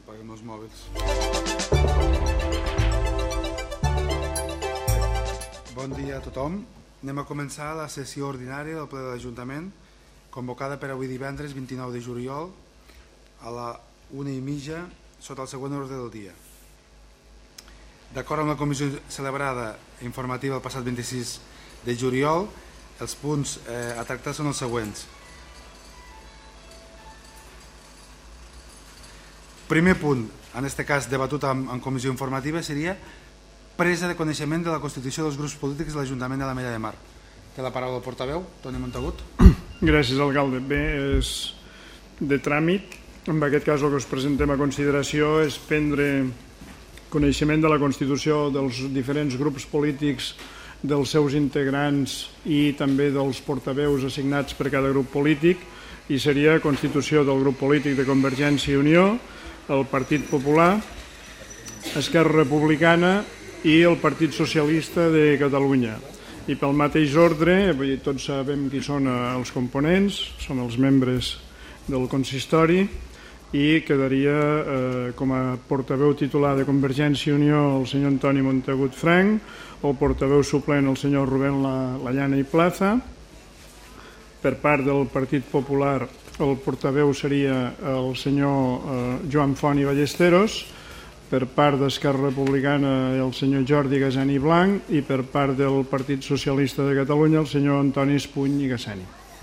Apaguem els mòbils. Bon dia a tothom. Anem a començar la sessió ordinària del ple de l'Ajuntament, convocada per avui divendres 29 de juliol a la 1:30 sota el següent ordre del dia. D'acord amb la comissió celebrada informativa el passat 26 de juliol, els punts a tractar són els següents. Primer punt, en aquest cas debatut en comissió informativa, seria presa de coneixement de la constitució dels grups polítics de l'Ajuntament de l'Ametlla de Mar. Té la paraula el portaveu, Toni Montagut. Gràcies, alcalde. Bé, és de tràmit. En aquest cas el que us presentem a consideració és prendre coneixement de la constitució dels diferents grups polítics, dels seus integrants i també dels portaveus assignats per cada grup polític, i seria constitució del grup polític de Convergència i Unió, el Partit Popular, Esquerra Republicana i el Partit Socialista de Catalunya. I pel mateix ordre, tots sabem qui són els components, són els membres del consistori, i quedaria com a portaveu titular de Convergència i Unió el senyor Antoni Montagut Frank, el portaveu suplent el senyor Rubén Lallana i Plaza. Per part del Partit Popular el portaveu seria el senyor Joan Font i Ballesteros, per part d'Esquerra Republicana el senyor Jordi Gasani Blanc i per part del Partit Socialista de Catalunya el senyor Antoni Espuny i Gasani.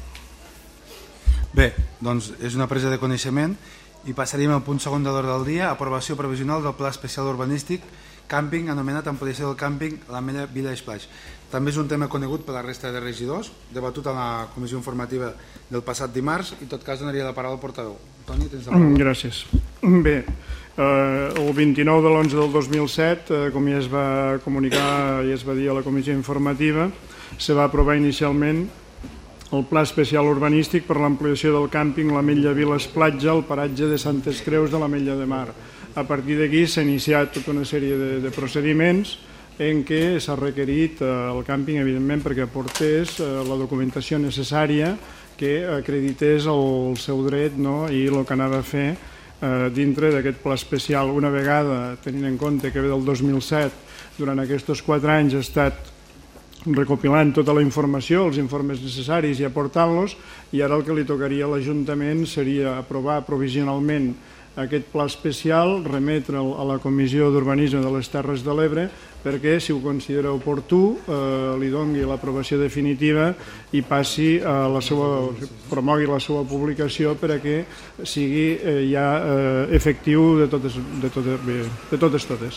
Bé, doncs és una presa de coneixement i passaríem al punt segon de l'ordre del dia, aprovació provisional del Pla Especial Urbanístic Càmping, anomenat ampliació del càmping l'Ametlla Village Splash. També és un tema conegut per la resta de regidors, debatut en la comissió informativa del passat dimarts, i en tot cas donaria la paraula al portaveu. Toni, tens la paraula. Gràcies. Bé, el 29 de l'11 del 2007, com ja es va comunicar i es va dir a la comissió informativa, se va aprovar inicialment el Pla Especial Urbanístic per l'ampliació del càmping l'Ametlla Village Platja al paratge de Santes Creus de l'Ametlla de Mar. A partir d'aquí s'ha iniciat tota una sèrie de procediments en què s'ha requerit el càmping, evidentment, perquè aportés la documentació necessària que acredités el seu dret i el que anava a fer dintre d'aquest pla especial. Una vegada, tenint en compte que ve del 2007, durant aquests 4 anys ha estat recopilant tota la informació, els informes necessaris i aportant-los, i ara el que li tocaria a l'Ajuntament seria aprovar provisionalment aquest pla especial, remetre'l a la Comissió d'Urbanisme de les Terres de l'Ebre perquè, si ho considera oportú, li doni l'aprovació definitiva i passi a promogui la seva publicació perquè sigui ja efectiu de totes.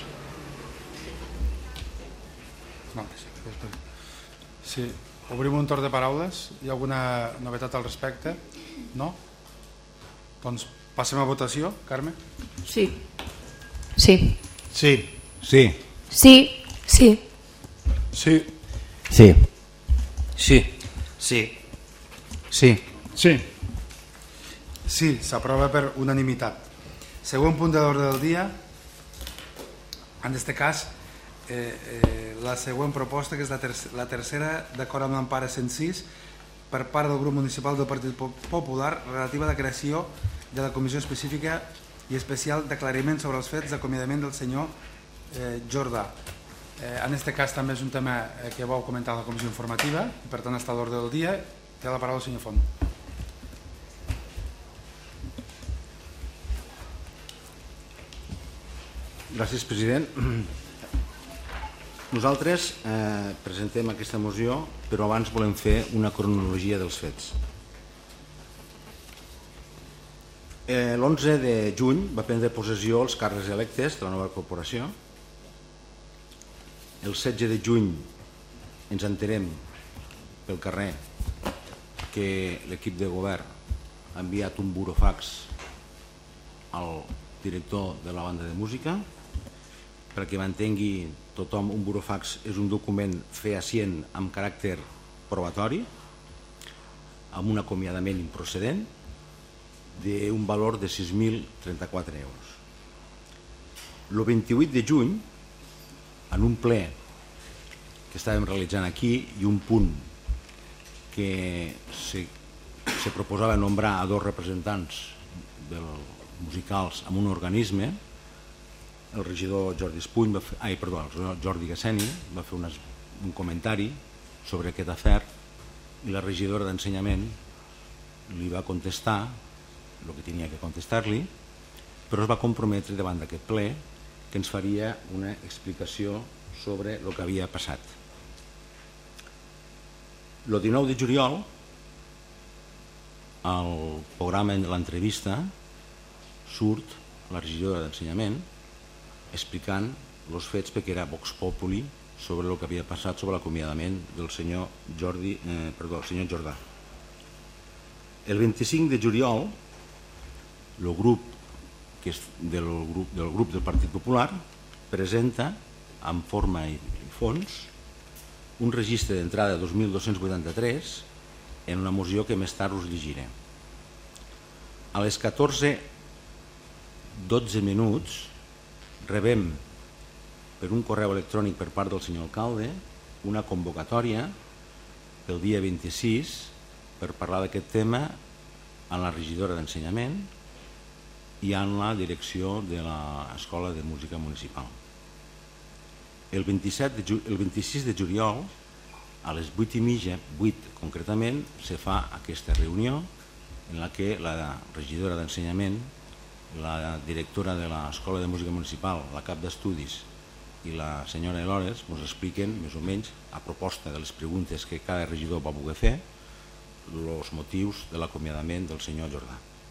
Sí, obrim un torn de paraules. Hi ha alguna novetat al respecte? No? Doncs passem a votació. Carme? Sí. Sí. Sí. Sí. Sí. Sí. Sí. Sí. Sí. Sí. Sí. Sí. Sí, s'aprova per unanimitat. Següent punt de l'ordre del dia. En aquest cas, la següent proposta, que és la tercera, d'acord amb l'empara 106, per part del grup municipal del Partit Popular, relativa a la creació de la comissió específica i especial d'aclariment sobre els fets d'acomiadament del senyor Jordà. En aquest cas també és un tema que vau comentar a la comissió informativa i per tant està a l'ordre del dia. Té la paraula el senyor Font. Gràcies, president. Nosaltres presentem aquesta moció, però abans volem fer una cronologia dels fets. L'11 de juny va prendre possessió els càrrecs electes de la nova corporació. El 16 de juny ens enterem pel carrer que l'equip de govern ha enviat un burofax al director de la banda de música. Perquè m'entengui tothom, un burofax és un document fehacient amb caràcter probatori, amb un acomiadament improcedent d'un valor de 6.034 euros. El 28 de juny, en un ple que estàvem realitzant aquí i un punt que se proposava nombrar a 2 representants musicals en un organisme, el regidor Jordi Gasseni va fer un comentari sobre aquest afer i la regidora d'Ensenyament li va contestar el que tenia que contestar-li, però es va comprometre davant d'aquest ple que ens faria una explicació sobre el que havia passat. El 19 de juliol, al programa de l'entrevista, surt la regidora d'Ensenyament explicant els fets perquè era Vox Populi sobre el que havia passat sobre l'acomiadament del senyor Jordà. El 25 de juliol, el grup del Partit Popular presenta en forma i fons un registre d'entrada 2.283 en una moció que més tard us llegiré. A les 14:12 rebem per un correu electrònic per part del senyor alcalde una convocatòria pel dia 26 per parlar d'aquest tema amb la regidora d'Ensenyament i amb la direcció de l'Escola de Música Municipal. El 26 de juliol, a les 8:30, 8 concretament, se fa aquesta reunió en la que la regidora d'Ensenyament, la directora de l'Escola de Música Municipal, la cap d'estudis i la senyora Elores ens expliquen més o menys, a proposta de les preguntes que cada regidor va voler fer, els motius de l'acomiadament del senyor Jordà.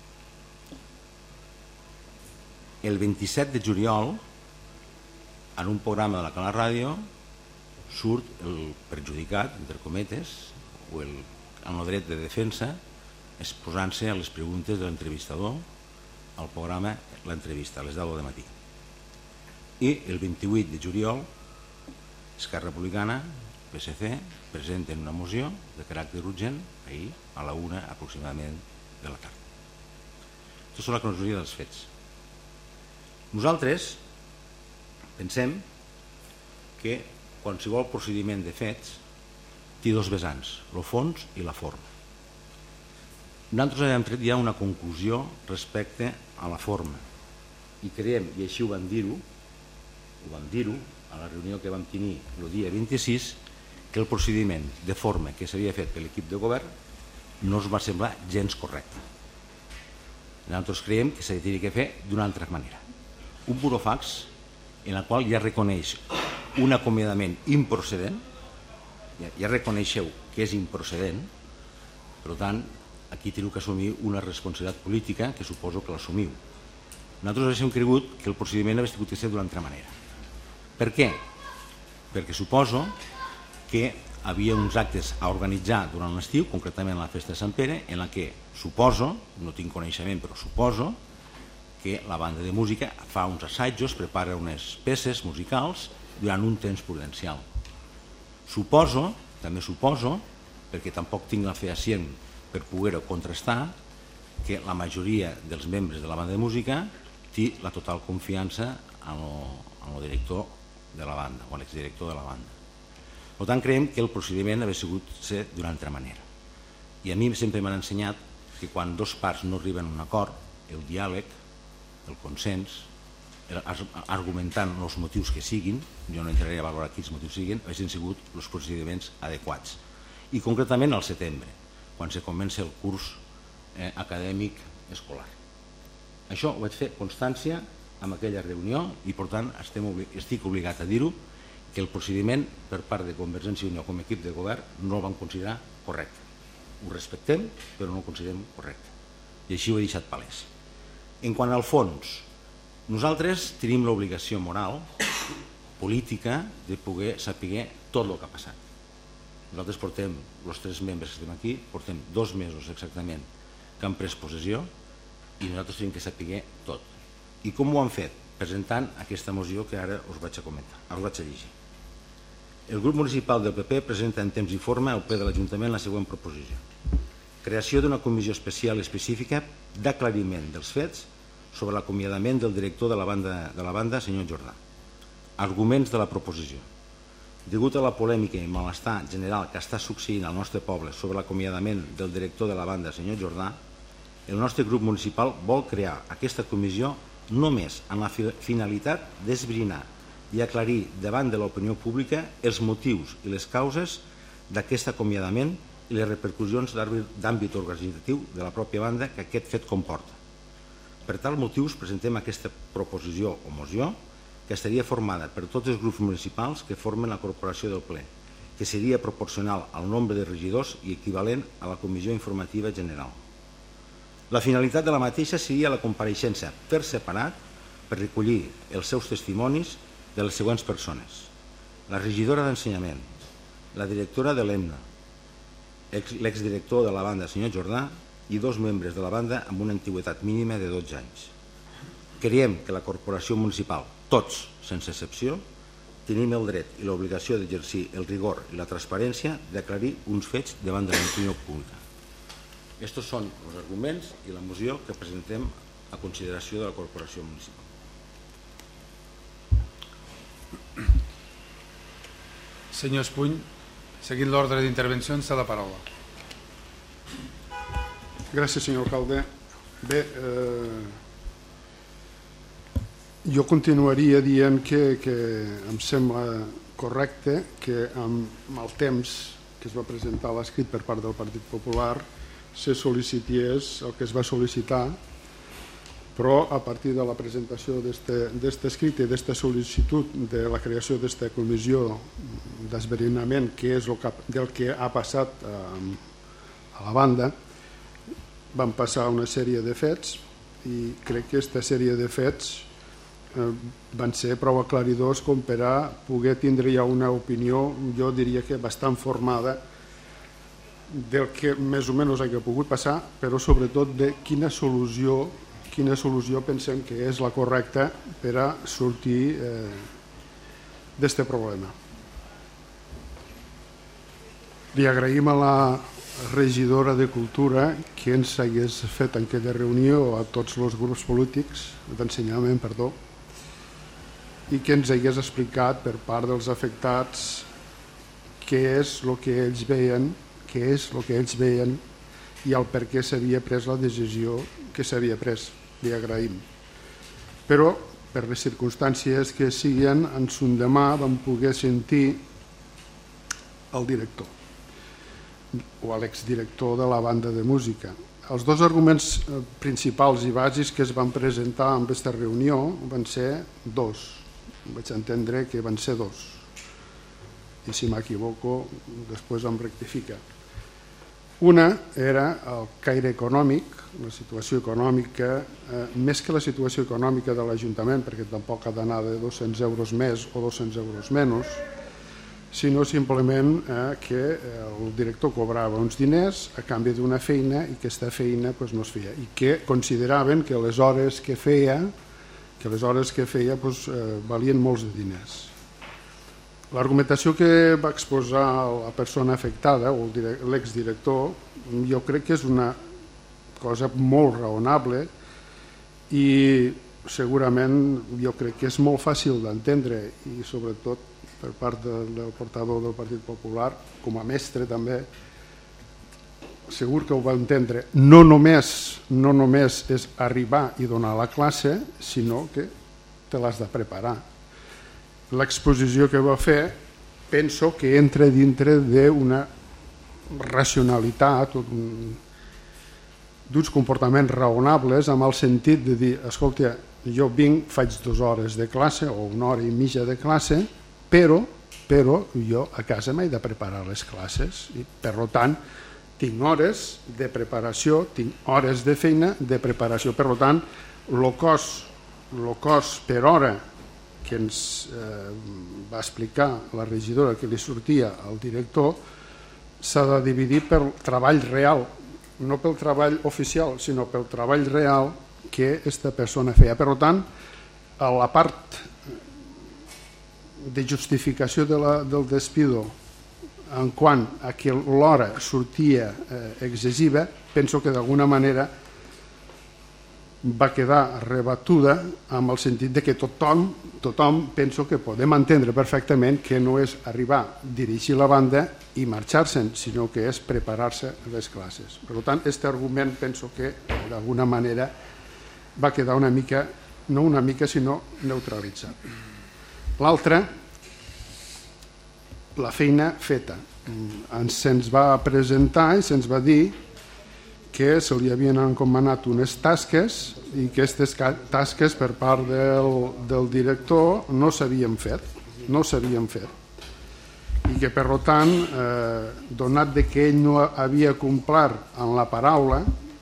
El 27 de juliol, en un programa de la Canal Ràdio, surt el perjudicat, entre cometes, o el dret de defensa, exposant-se a les preguntes de l'entrevistador al programa L'Entrevista, a les 10 del matí. I el 28 de juliol, Esquerra Republicana, PSC, presenten una moció de caràcter urgent ahir a la 1 aproximadament de la tarda. Aquesta és la cronologia dels fets. Nosaltres pensem que qualsevol procediment de fets té dos vessants, el fons i la forma. Nosaltres hem tret ja una conclusió respecte a la forma i creiem, i així ho vam dir-ho a la reunió que vam tenir el dia 26, que el procediment de forma que s'havia fet per l'equip de govern no ens va semblar gens correcte. Nosaltres creiem que s'hauria de fer d'una altra manera. Un burofax en el qual ja reconeix un acomiadament improcedent, ja reconeixeu que és improcedent, per tant, aquí teniu que assumir una responsabilitat política que suposo que l'assumiu. Nosaltres haguéssim cregut que el procediment hauria hagut de ser d'una altra manera. Per què? Perquè suposo que havia uns actes a organitzar durant l'estiu, concretament la festa de Sant Pere, en la que suposo, no tinc coneixement, però suposo que la banda de música fa uns assajos, prepara unes peces musicals durant un temps prudencial. Suposo, també suposo, perquè tampoc tinc la fehacient per poder-ho contrastar, que la majoria dels membres de la banda de música té la total confiança en el director de la banda o en l'exdirector de la banda. Per tant, creiem que el procediment hauria sigut ser d'una altra manera. I a mi sempre m'han ensenyat que quan dos parts no arriben a un acord, el diàleg, el consens, argumentant els motius que siguin, jo no entraré a valorar quins motius siguin, haurien sigut els procediments adequats. I concretament al setembre, quan se comença el curs acadèmic escolar. Això ho vaig fer constància en aquella reunió i, per tant, estic obligat a dir-ho, que el procediment per part de Convergència i Unió com a equip de govern no el vam considerar correcte. Ho respectem, però no ho considerem correcte. I així ho he deixat palès. En quant al fons, nosaltres tenim l'obligació moral, política, de poder saber tot el que ha passat. Nosaltres portem, els 3 membres que estem aquí, portem 2 mesos exactament que han pres possessió i nosaltres tenim que saber tot. I com ho han fet? Presentant aquesta moció que ara us vaig a comentar, us vaig a llegir. El grup municipal del PP presenta en temps i forma al ple de l'Ajuntament la següent proposició. Creació d'una comissió especial específica d'aclariment dels fets sobre l'acomiadament del director de la banda, senyor Jordà. Arguments de la proposició. Degut a la polèmica i malestar general que està succeint al nostre poble sobre l'acomiadament del director de la banda, senyor Jordà, el nostre grup municipal vol crear aquesta comissió només amb la finalitat d'esbrinar i aclarir davant de l'opinió pública els motius i les causes d'aquest acomiadament i les repercussions d'àmbit organitzatiu de la pròpia banda que aquest fet comporta. Per tal motius presentem aquesta proposició o moció que estaria formada per tots els grups municipals que formen la corporació del ple, que seria proporcional al nombre de regidors i equivalent a la comissió informativa general. La finalitat de la mateixa seria la compareixença per separat per recollir els seus testimonis de les següents persones: la regidora d'Ensenyament, la directora de l'EMNA, l'exdirector de la banda, senyor Jordà, i 2 membres de la banda amb una antiguitat mínima de 12 anys. Creiem que la corporació municipal, tots, sense excepció, tenim el dret i l'obligació d'exercir el rigor i la transparència d'aclarir uns fets davant de l'opinió pública. Aquests són els arguments i la moció que presentem a consideració de la corporació municipal. Senyor Espuny, seguint l'ordre d'intervencions, té la paraula. Gràcies, senyor alcalde. Bé, jo continuaria dient que em sembla correcte que amb el temps que es va presentar l'escrit per part del Partit Popular se sol·licités el que es va sol·licitar, però a partir de la presentació d'aquest escrit i d'aquesta sol·licitud de la creació d'aquesta comissió d'esbrinament, que és del que ha passat a la banda, van passar una sèrie de fets i crec que aquesta sèrie de fets van ser prou aclaridors com per a poder tindre ja una opinió, jo diria que bastant formada, del que més o menys hagi pogut passar, però sobretot de quina solució pensem que és la correcta per a sortir d'aquest problema. Li agraïm a la regidora de Cultura que ens hagués fet en aquella reunió a tots els grups polítics, d'ensenyament, perdó, i que ens hagués explicat per part dels afectats què és el que ells veien, i el per què s'havia pres la decisió que s'havia pres. Li agraïm. Però, per les circumstàncies que siguen, en son demà vam poder sentir el director o l'exdirector de la banda de música. Els 2 arguments principals i bàsics que es van presentar en aquesta reunió van ser 2. Vaig entendre que van ser 2. I si m'equivoco, després em rectifica. Una era el caire econòmic, la situació econòmica, més que la situació econòmica de l'Ajuntament, perquè tampoc ha d'anar de 200 euros més o 200 euros menys, sinó simplement que el director cobrava uns diners a canvi d'una feina i que aquesta feina no es feia, i que consideraven que les hores que feia valien molts de diners. L'argumentació que va exposar la persona afectada o l'exdirector jo crec que és una cosa molt raonable i segurament jo crec que és molt fàcil d'entendre, i sobretot per part del portaveu del Partit Popular, com a mestre també, segur que ho va entendre. No només és arribar i donar la classe, sinó que te l'has de preparar. L'exposició que va fer penso que entra dintre d'una racionalitat, d'uns comportaments raonables, amb el sentit de dir, escolta, jo vinc, faig 2 hores de classe o 1 hora i mitja de classe, però jo a casa m'he de preparar les classes i per tant tinc hores de preparació, tinc hores de feina de preparació. Per tant, el cost per hora que ens va explicar la regidora que li sortia al director s'ha de dividir pel treball real, no pel treball oficial, sinó pel treball real que aquesta persona feia. Per tant, a la part de justificació del despido en quant a que l'hora sortia excessiva, penso que d'alguna manera va quedar rebatuda amb el sentit de que tothom tothom penso que podem entendre perfectament que no és arribar a dirigir la banda i marxar-se'n, sinó que és preparar-se les classes. Per tant, aquest argument penso que d'alguna manera va quedar una mica, no una mica, sinó neutralitzat. L'altre, la feina feta. Se'ns va presentar i se'ns va dir que se li havien encomanat unes tasques i que aquestes tasques per part del director no s'havien fet, i que per tant, donat que ell no havia complert en la paraula,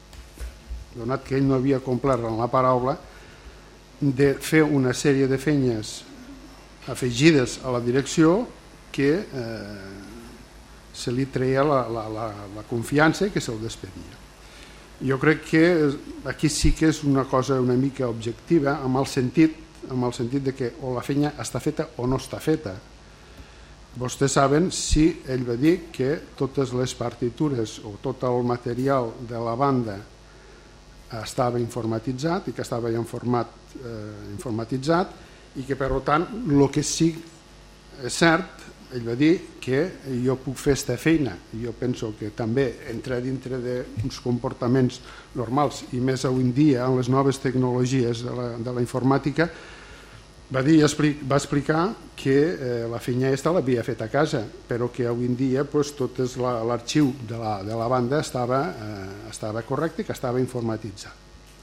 de fer una sèrie de feines afegides a la direcció que se li treia la confiança que se'l despedia. Jo crec que aquí sí que és una cosa una mica objectiva, amb el sentit de que o la feina està feta o no està feta. Vostès saben si ell va dir que totes les partitures o tot el material de la banda estava informatitzat i que estava en format informatitzat i que per tant el que sí és cert, ell va dir que jo puc fer aquesta feina i jo penso que també entra dintre d'uns comportaments normals i més avui en dia amb les noves tecnologies de la informàtica. Va explicar que la feina aquesta l'havia fet a casa, però que avui en dia tot l'arxiu de la banda estava correcte i que estava informatitzat.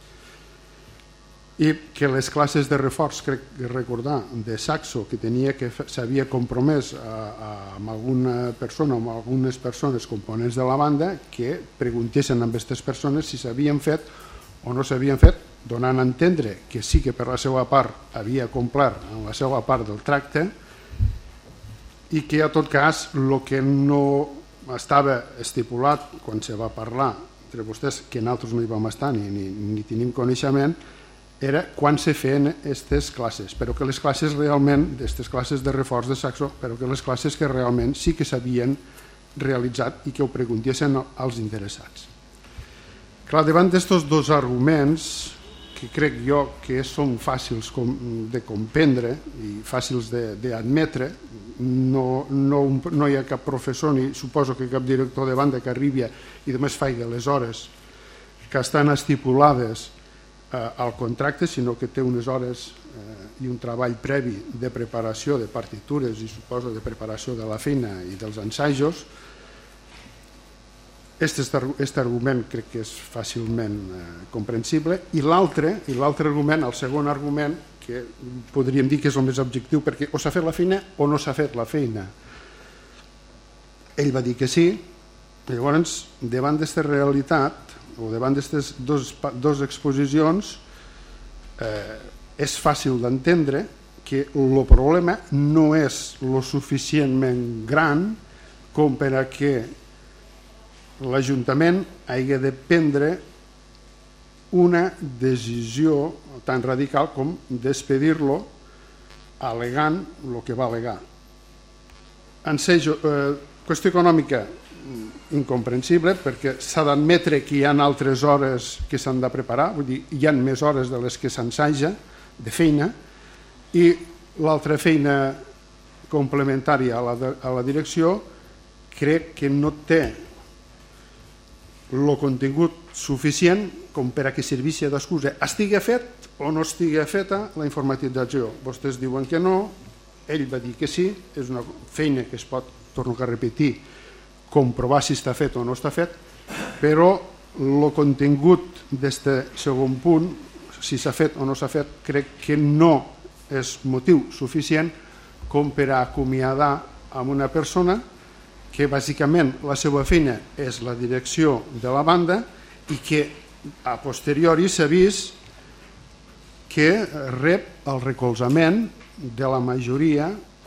I que les classes de reforç, crec recordar, de saxo, que s'havia compromès amb alguna persona o amb algunes persones components de la banda que preguntessin a aquestes persones si s'havien fet o no s'havien fet, donant a entendre que sí que per la seva part havia complert en la seva part del tracte i que, a tot cas, el que no estava estipulat quan se va parlar entre vostès, que nosaltres no hi vam estar ni tenim coneixement, era quan se feien aquestes classes, però que les classes realment, aquestes classes de reforç de saxo, però que les classes que realment sí que s'havien realitzat i que ho preguntessin als interessats. Clar, davant d'aquests dos arguments, que crec jo que són fàcils de comprendre i fàcils d'admetre, no hi ha cap professor ni suposo que cap director de banda que arribi i només faci les hores que estan estipulades al contracte, sinó que té unes hores i un treball previ de preparació de partitures i suposo de preparació de la feina i dels ensajos. Aquest argument crec que és fàcilment comprensible i l'altre argument, el segon argument, que podríem dir que és el més objectiu perquè o s'ha fet la feina o no s'ha fet la feina. Ell va dir que sí, i llavors davant d'aquesta realitat o davant d'aquestes dues exposicions és fàcil d'entendre que el problema no és lo suficientment gran com per a que l'Ajuntament hagi de prendre una decisió tan radical com despedir-lo al·legant el que va al·legar. Qüestió econòmica incomprensible perquè s'ha d'admetre que hi ha altres hores que s'han de preparar, vull dir, hi ha més hores de les que s'ensaja de feina i l'altra feina complementària a la direcció crec que no té el contingut suficient com per a que serveixi d'excusa. Estigui fet o no estigui feta la informatització. Vostès diuen que no, ell va dir que sí, és una feina que es pot, torno a repetir, comprovar si està fet o no està fet, però el contingut d'aquest segon punt, si s'ha fet o no s'ha fet, crec que no és motiu suficient com per a acomiadar amb una persona que bàsicament la seva feina és la direcció de la banda i que a posteriori s'ha vist que rep el recolzament de la majoria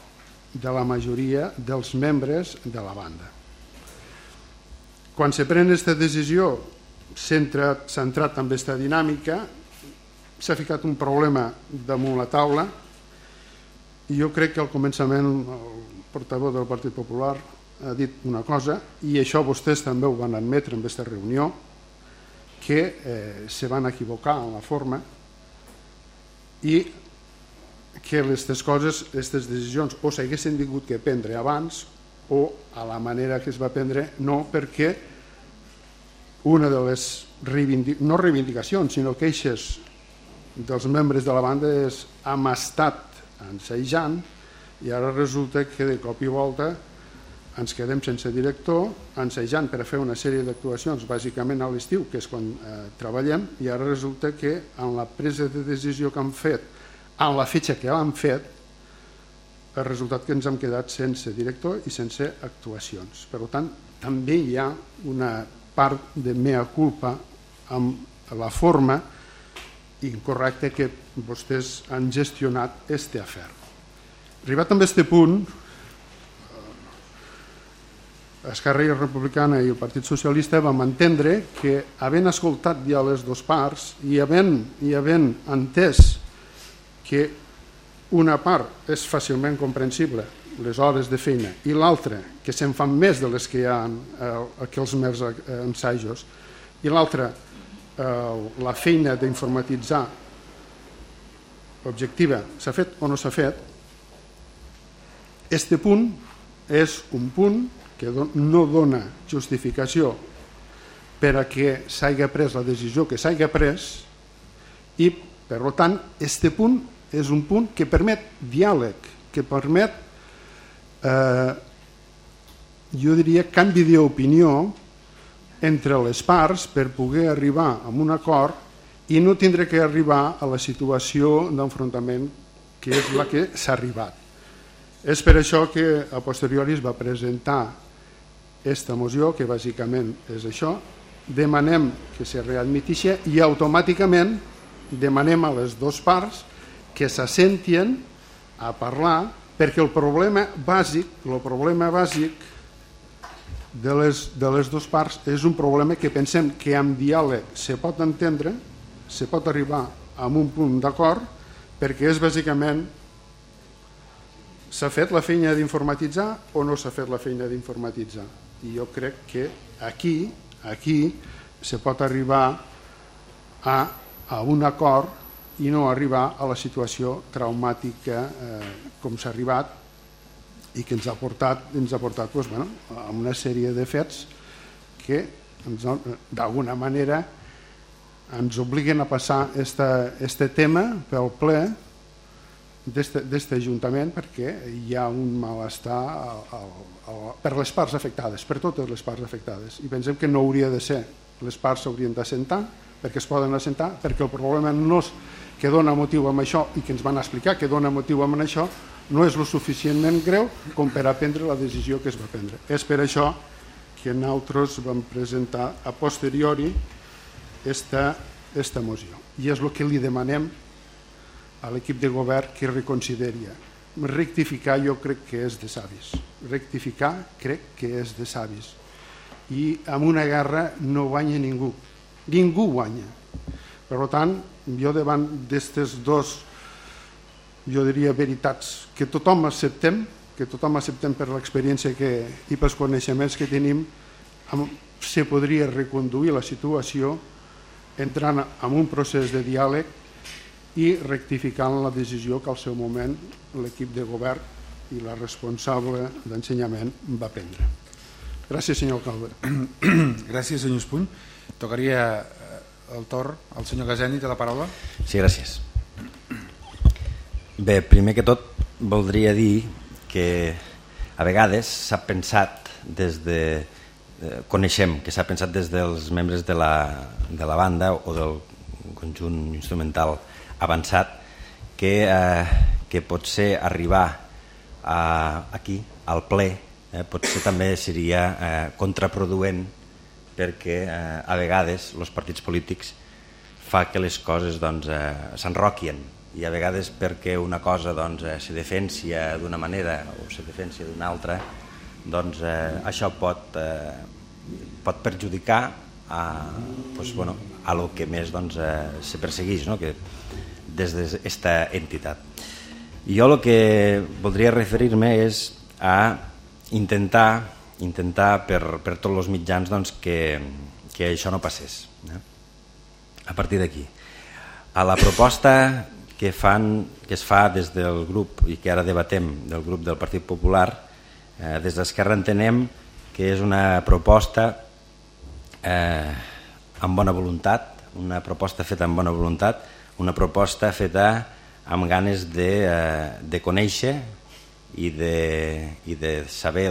dels membres de la banda. Quan se pren aquesta decisió, centrat en aquesta dinàmica, s'ha ficat un problema damunt la taula i jo crec que al començament el portaveu del Partit Popular ha dit una cosa i això vostès també ho van admetre en aquesta reunió, que se van equivocar en la forma i que aquestes coses, aquestes decisions o s'haguessin tingut que prendre abans o a la manera que es va prendre no, perquè una de les no reivindicacions sinó queixes dels membres de la banda és hem estat ensajant i ara resulta que de cop i volta ens quedem sense director, ensajant per a fer una sèrie d'actuacions bàsicament a l'estiu, que és quan treballem, i ara resulta que en la presa de decisió que han fet, en la fetge que l'han fet, el resultat que ens hem quedat sense director i sense actuacions. Per tant, també hi ha una part de mea culpa amb la forma incorrecta que vostès han gestionat aquest afer. Arribat a aquest punt, Esquerra Republicana i el Partit Socialista vam entendre que, havent escoltat ja les dues parts i havent entès que una part és fàcilment comprensible, les hores de feina, i l'altra, que se'n fan més de les que hi ha que els mers ensajos, i l'altra, la feina d'informatitzar objectiva, s'ha fet o no s'ha fet, este punt és un punt que no dona justificació per a que s'hagi pres la decisió que s'hagi pres i, per tant, este punt és un punt que permet diàleg, que permet, jo diria, canvi d'opinió entre les parts per poder arribar a un acord i no tindre que arribar a la situació d'enfrontament que és la que s'ha arribat. És per això que a posteriori es va presentar aquesta moció, que bàsicament és això, demanem que se readmitixi i automàticament demanem a les dues parts que s'assentin a parlar, perquè el problema bàsic de les dues parts és un problema que pensem que amb diàleg se pot entendre, se pot arribar a un punt d'acord, perquè és bàsicament s'ha fet la feina d'informatitzar o no s'ha fet la feina d'informatitzar. I jo crec que aquí se pot arribar a un acord i no arribar a la situació traumàtica com s'ha arribat i que ens ha portat a una sèrie de fets que d'alguna manera ens obliguen a passar este tema pel ple d'aquest Ajuntament, perquè hi ha un malestar per les parts afectades, per totes les parts afectades, i pensem que no hauria de ser. Les parts s'haurien d'assentar perquè es poden assentar, perquè el problema no és que dona motiu amb això i que ens van explicar que dona motiu amb això, no és lo suficientment greu com per a prendre la decisió que es va prendre. És per això que nosaltres vam presentar a posteriori esta moció. I és el que li demanem a l'equip de govern que reconsideri. Rectificar jo crec que és de savis. Rectificar crec que és de savis. I amb una guerra no guanya ningú. Ningú guanya. Per tant, jo davant d'aquestes dos, jo diria, veritats que tothom acceptem per l'experiència i pels coneixements que tenim, se podria reconduir la situació entrant en un procés de diàleg i rectificant la decisió que al seu moment l'equip de govern i la responsable d'ensenyament va prendre. Gràcies, senyor alcalde. Gràcies, senyor Espuny. Tocaria el torn al senyor Gaseni, té la paraula. Sí, gràcies. Bé, primer que tot voldria dir que a vegades s'ha pensat coneixem que s'ha pensat des dels membres de la banda o del conjunt instrumental avançat que potser arribar aquí al ple potser també seria contraproduent, perquè a vegades els partits polítics fa que les coses s'enroquien, i a vegades perquè una cosa se defensia d'una manera o se defensia d'una altra, això pot perjudicar a lo que més se persegueix, que des d'esta entitat. I jo el que voldria referir-me és a intentar per tots els mitjans que això no passés. A partir d'aquí, a la proposta que es fa des del grup i que ara debatem del grup del Partit Popular, des d'Esquerra entenem que és una proposta amb bona voluntat, una proposta feta amb bona voluntat, una proposta feta amb ganes de conèixer i de saber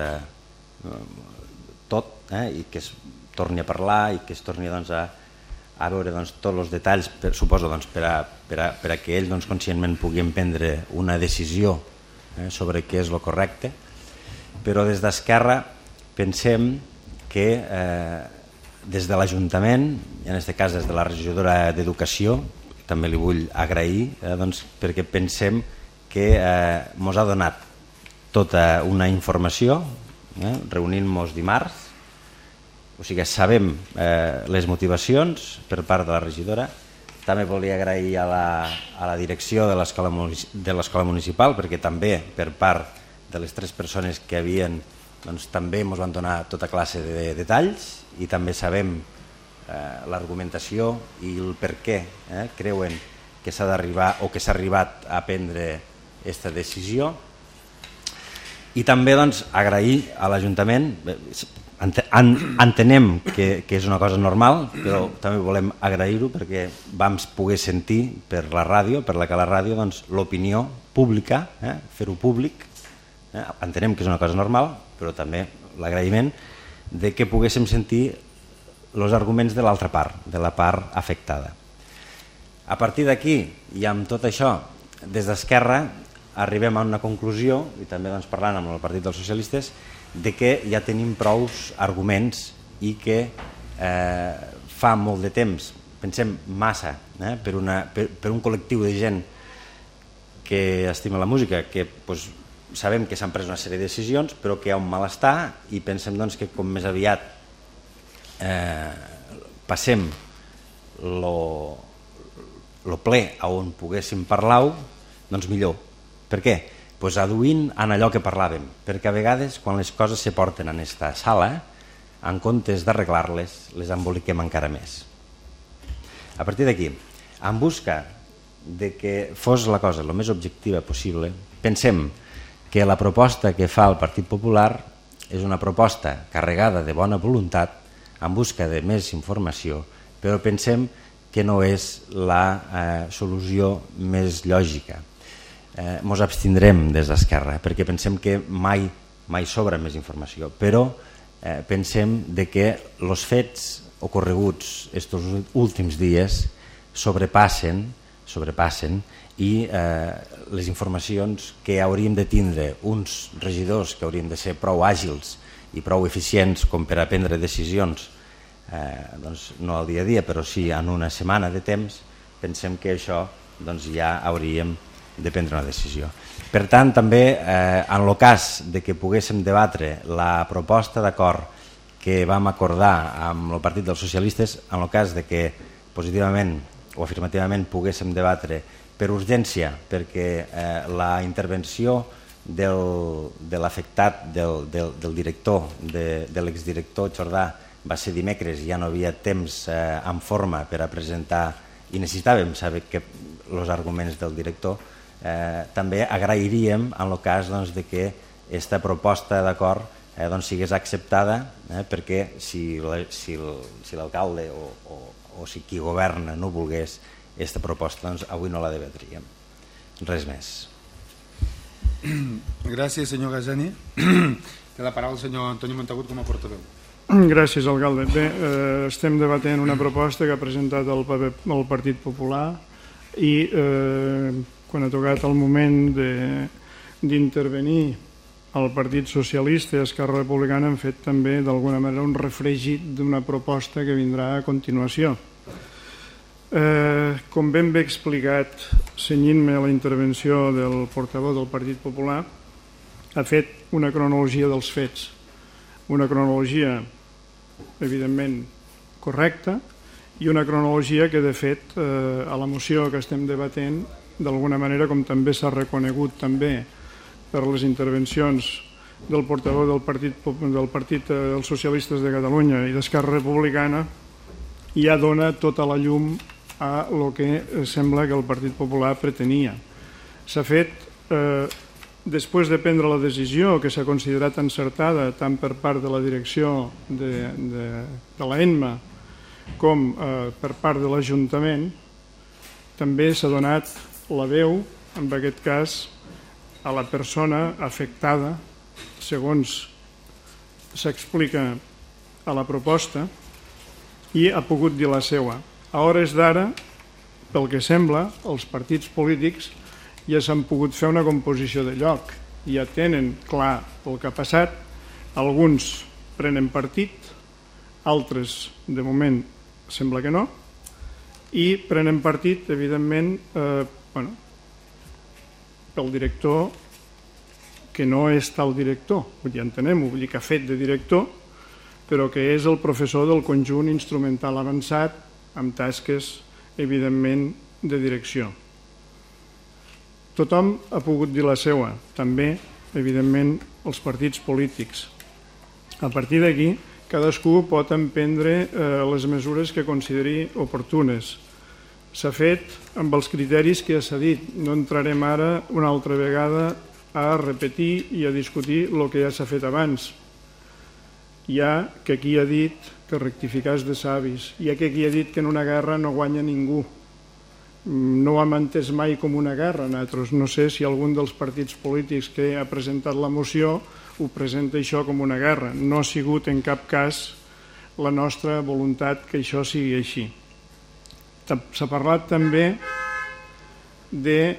tot, i que es torni a parlar i que es torni a veure tots els detalls, suposo, per a que ell conscientment pugui prendre una decisió sobre què és el correcte. Però des d'Esquerra pensem que des de l'Ajuntament, i en aquest cas des de la regidora d'Educació, també li vull agrair, perquè pensem que ens ha donat tota una informació, reunint-nos dimarts, o sigui, sabem les motivacions per part de la regidora. També volia agrair a la direcció de l'escola municipal, perquè també per part de les 3 persones que havien, també ens van donar tota classe de detalls, i també sabem l'argumentació i el per què creuen que s'ha d'arribar o que s'ha arribat a prendre aquesta decisió. I també agrair a l'Ajuntament. Entenem que és una cosa normal, però també volem agrair-ho perquè vam poder sentir per la ràdio, per la ràdio, l'opinió pública, fer-ho públic. Entenem que és una cosa normal, però també l'agraïment de que poguéssim sentir els arguments de l'altra part, de la part afectada. A partir d'aquí, i amb tot això, des d'Esquerra arribem a una conclusió, i també parlant amb el Partit dels Socialistes, de que ja tenim prous arguments i que fa molt de temps, pensem massa, per un col·lectiu de gent que estima la música, que sabem que s'han pres una sèrie de decisions, però que hi ha un malestar, i pensem que com més aviat passem el ple on poguéssim parlar-ho, doncs millor. Per què? Aduint en allò que parlàvem, perquè a vegades quan les coses se porten en aquesta sala, en comptes d'arreglar-les, les emboliquem encara més. A partir d'aquí, en busca de que fos la cosa el més objectiva possible, pensem que la proposta que fa el Partit Popular és una proposta carregada de bona voluntat, en busca de més informació, però pensem que no és la solució més lògica. Ens abstindrem des d'Esquerra perquè pensem que mai sobra més informació, però pensem que els fets ocorreguts estos últims dies sobrepassen i les informacions que hauríem de tindre uns regidors que haurien de ser prou àgils i prou eficients com per a prendre decisions, no al dia a dia, però sí en una setmana de temps, pensem que això ja hauríem de prendre una decisió. Per tant, també en el cas de que poguéssim debatre la proposta d'acord que vam acordar amb el Partit dels Socialistes, en el cas de que positivament o afirmativament poguéssim debatre per urgència, perquè la intervenció de l'afectat, del director, de l'exdirector Jordà, va ser dimecres i ja no havia temps en forma per a presentar, i necessitàvem saber els arguments del director. També agrairíem en el cas de que aquesta proposta d'acord sigués acceptada, perquè si l'alcalde o si qui governa no volgués aquesta proposta, avui no la debatríem. Res més. Gràcies, senyor Gazani. Té la paraula el senyor Antoni Montagut com a portaveu. Gràcies, alcalde. Bé, estem debatent una proposta que ha presentat el Partit Popular i quan ha tocat el moment d'intervenir el Partit Socialista i Esquerra Republicana han fet també d'alguna manera un refregit d'una proposta que vindrà a continuació. Com ben bé explicat, cenyint-me a la intervenció del portaveu del Partit Popular, ha fet una cronologia dels fets, una cronologia evidentment correcta i una cronologia que de fet a la moció que estem debatent d'alguna manera, com també s'ha reconegut també per les intervencions del portaveu del Partit dels Socialistes de Catalunya i d'Esquerra Republicana, ja dona tota la llum a el que sembla que el Partit Popular pretenia. S'ha fet, després de prendre la decisió que s'ha considerat encertada tant per part de la direcció de l'ENMA com per part de l'Ajuntament, també s'ha donat la veu, en aquest cas, a la persona afectada, segons s'explica a la proposta, i ha pogut dir la seva. A hores d'ara, pel que sembla, els partits polítics ja s'han pogut fer una composició de lloc, ja tenen clar el que ha passat, alguns prenen partit, altres, de moment, sembla que no, i prenen partit, evidentment, pel director que no és tal director, ja entenem-ho, vull dir que ha fet de director, però que és el professor del conjunt instrumental avançat amb tasques, evidentment, de direcció. Tothom ha pogut dir la seva, també, evidentment, els partits polítics. A partir d'aquí, cadascú pot emprendre les mesures que consideri oportunes. S'ha fet amb els criteris que ja s'ha dit. No entrarem ara una altra vegada a repetir i a discutir el que ja s'ha fet abans. Hi ha que aquí ha dit que rectificar és de savis. Hi ha que aquí ha dit que en una guerra no guanya ningú. No ho hem entès mai com una guerra. Nosaltres no sé si algun dels partits polítics que ha presentat la moció ho presenta això com una guerra. No ha sigut en cap cas la nostra voluntat que això sigui així. S'ha parlat també de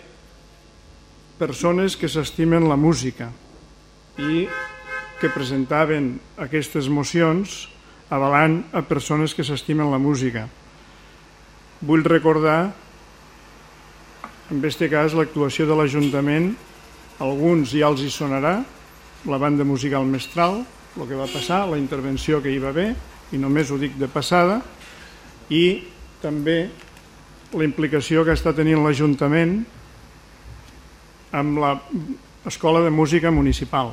persones que s'estimen la música i que presentaven aquestes mocions avalant a persones que s'estimen la música. Vull recordar, en aquest cas, l'actuació de l'Ajuntament. Alguns ja els hi sonarà, la banda musical Mestral, el que va passar, la intervenció que hi va haver, i només ho dic de passada, i també la implicació que està tenint l'Ajuntament amb l'Escola de Música Municipal.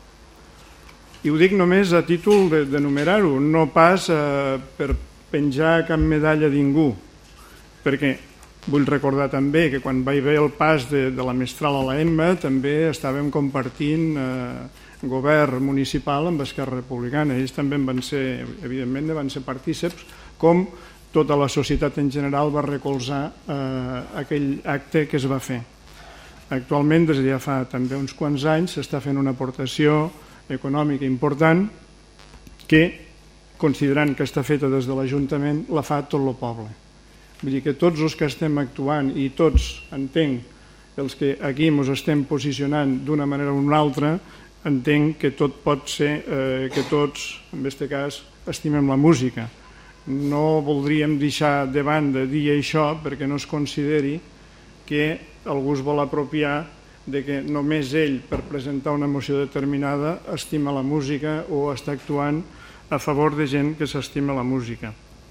I ho dic només a títol d'enumerar-ho, no pas per penjar cap medalla a ningú, perquè vull recordar també que quan va haver el pas de la Mestral a la EMMA també estàvem compartint govern municipal amb Esquerra Republicana. Ells també van ser, evidentment, van ser partíceps, com tota la societat en general va recolzar aquell acte que es va fer. Actualment, des de ja fa també uns quants anys, s'està fent una aportació econòmica important que, considerant que està feta des de l'Ajuntament, la fa tot el poble. Vull dir que tots els que estem actuant i tots, entenc, els que aquí ens estem posicionant d'una manera o una altra, entenc que tot pot ser que tots, en aquest cas, estimem la música. No voldríem deixar de banda dir això perquè no es consideri que algú es vol apropiar de que només ell, per presentar una moció determinada, estima la música o està actuant a favor de gent que s'estima la música.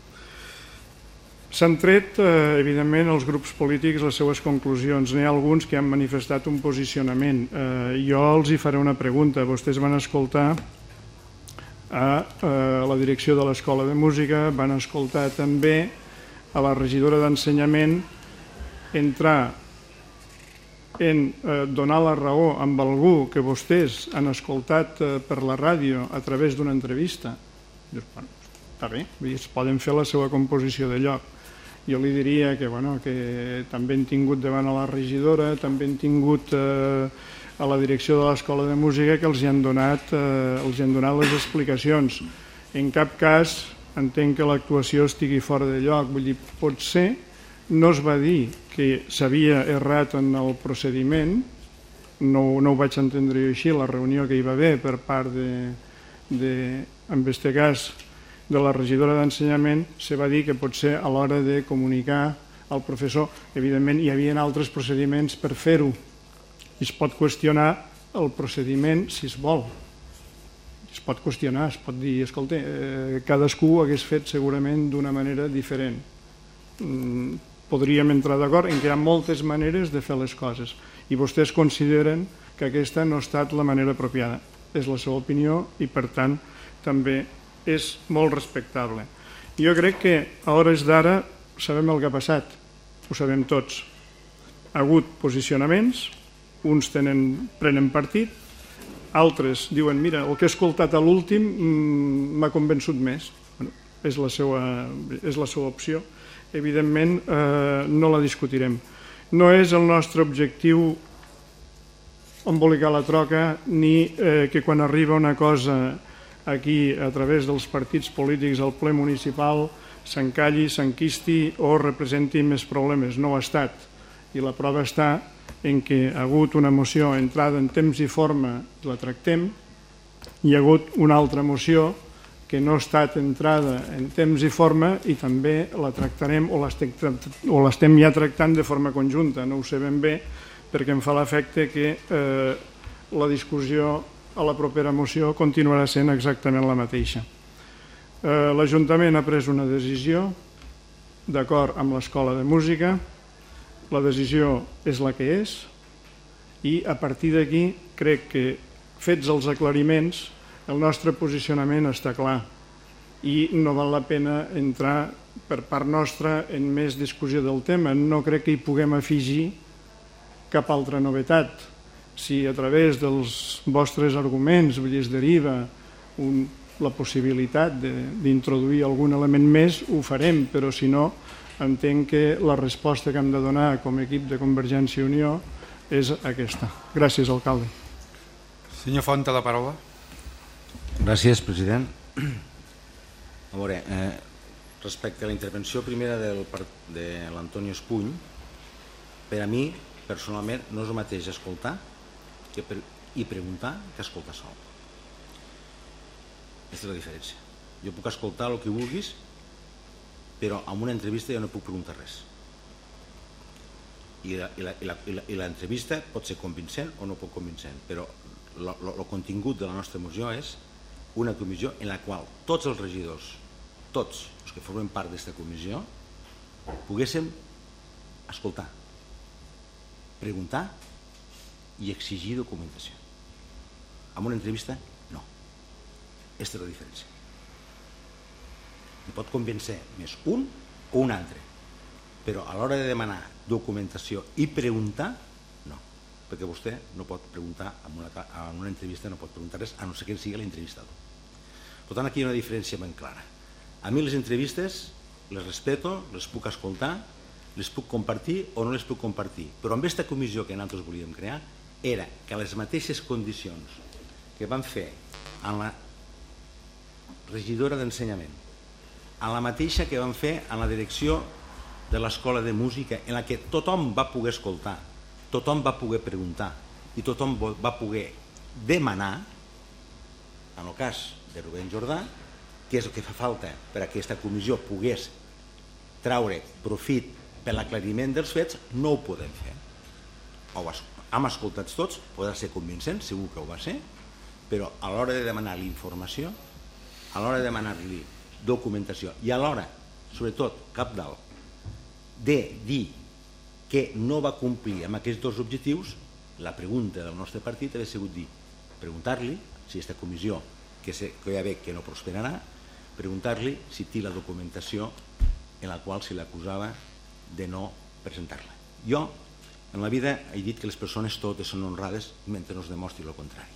S'han tret, evidentment, els grups polítics les seues conclusions. N'hi ha alguns que han manifestat un posicionament. Jo els hi faré una pregunta. Vostès van escoltar a la direcció de l'Escola de Música, van escoltar també a la regidora d'Ensenyament entrar en donar la raó amb algú que vostès han escoltat per la ràdio a través d'una entrevista. Està bé, es poden fer la seva composició de lloc. Jo li diria que també hem tingut davant a la regidora, també hem tingut a la direcció de l'Escola de Música que els hi han donat les explicacions. En cap cas entenc que l'actuació estigui fora de lloc. Vull dir, potser no es va dir que s'havia errat en el procediment, no ho vaig entendre així, la reunió que hi va haver per part en aquest cas, de la regidora d'Ensenyament, se va dir que potser a l'hora de comunicar al professor, evidentment hi havia altres procediments per fer-ho, i es pot qüestionar el procediment si es vol. Es pot qüestionar, es pot dir, escolta, cadascú ho hagués fet segurament d'una manera diferent. Podríem entrar d'acord en que hi ha moltes maneres de fer les coses i vostès consideren que aquesta no ha estat la manera apropiada. És la seva opinió i, per tant, també és molt respectable. Jo crec que a hores d'ara sabem el que ha passat, ho sabem tots. Ha hagut posicionaments, uns prenen partit, altres diuen, mira, el que he escoltat a l'últim m'ha convençut més. És la seva opció. Evidentment, no la discutirem. No és el nostre objectiu embolicar la troca ni que quan arriba una cosa aquí a través dels partits polítics al ple municipal s'encalli, s'enquisti o representi més problemes. No ho ha estat. I la prova està en què ha hagut una moció entrada en temps i forma i la tractem, i hi ha hagut una altra moció que no ha estat entrada en temps i forma i també la tractarem o l'estem ja tractant de forma conjunta. No ho sé ben bé perquè em fa l'efecte que la discussió a la propera moció continuarà sent exactament la mateixa. L'Ajuntament ha pres una decisió d'acord amb l'Escola de Música, la decisió és la que és i a partir d'aquí crec que fets els aclariments el nostre posicionament està clar i no val la pena entrar per part nostra en més discussió del tema. No crec que hi puguem afegir cap altra novetat. Si a través dels vostres arguments es deriva la possibilitat d'introduir algun element més, ho farem, però si no, entenc que la resposta que hem de donar com a equip de Convergència i Unió és aquesta. Gràcies, alcalde. Senyor Font, la paraula. Gràcies, president. A veure, respecte a la intervenció primera de l'Antonio Espuny, per a mi, personalment, no és el mateix escoltar i preguntar que escoltar sol. Aquesta és la diferència. Jo puc escoltar el que vulguis, però en una entrevista jo no puc preguntar res. I l'entrevista pot ser convincent o no pot convincent, però el contingut de la nostra moció és una comissió en la qual tots els regidors, tots els que formen part d'aquesta comissió, poguéssim escoltar, preguntar i exigir documentació. En una entrevista, no. Aquesta és la diferència. Hi pot convèncer més un o un altre, però a l'hora de demanar documentació i preguntar, no, perquè vostè no pot preguntar en una entrevista, no pot preguntar res, a no ser que sigui l'entrevistador. Per tant, aquí hi ha una diferència ben clara. A mi les entrevistes les respeto, les puc escoltar, les puc compartir o no les puc compartir, però amb aquesta comissió que nosaltres volíem crear era que les mateixes condicions que van fer en la regidora d'ensenyament, en la mateixa que van fer en la direcció de l'Escola de Música, en la que tothom va poder escoltar, tothom va poder preguntar i tothom va poder demanar, en el cas de Rubén Jordà, què és el que fa falta per a aquesta comissió pogués traure profit per l'aclariment dels fets, no ho podem fer. Hem escoltat tots, podrà ser convincent, segur que ho va ser, però a l'hora de demanar l'informació, a l'hora de demanar-li documentació i a l'hora, sobretot, cap dalt, de dir que no va complir amb aquests dos objectius, la pregunta del nostre partit hauria sigut dir, preguntar-li si aquesta comissió, que ja veig que no prosperarà, preguntar-li si té la documentació en la qual se l'acusava de no presentar-la. Jo, en la vida, he dit que les persones totes són honrades mentre no es demostri el contrari.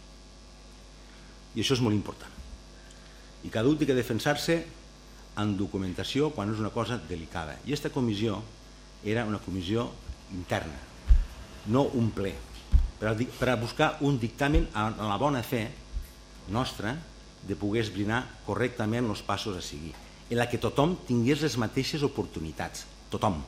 I això és molt important. I cada un té que defensar-se en documentació quan és una cosa delicada. I aquesta comissió era una comissió interna, no un ple, per a buscar un dictamen en la bona fe nostra de poder esbrinar correctament els passos a seguir, en la que tothom tingués les mateixes oportunitats, tothom.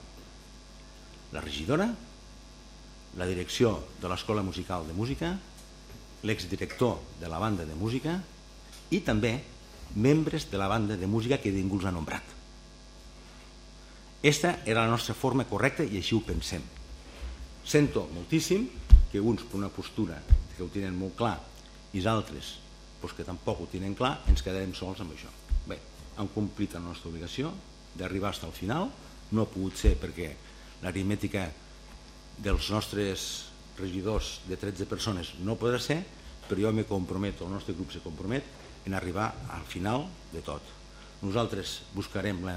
La regidora, la direcció de l'Escola Musical de Música, l'exdirector de la banda de música i també membres de la banda de música que ningú els ha nombrat. Aquesta era la nostra forma correcta i així ho pensem. Sento moltíssim que uns per una postura que ho tenen molt clar i els altres que tampoc ho tenen clar, ens quedarem sols amb això. Bé, hem complit la nostra obligació d'arribar fins al final, no ha pogut ser perquè l'aritmètica dels nostres regidors de 13 persones no podrà ser, però jo me comprometo, el nostre grup se compromet en arribar al final de tot. Nosaltres buscarem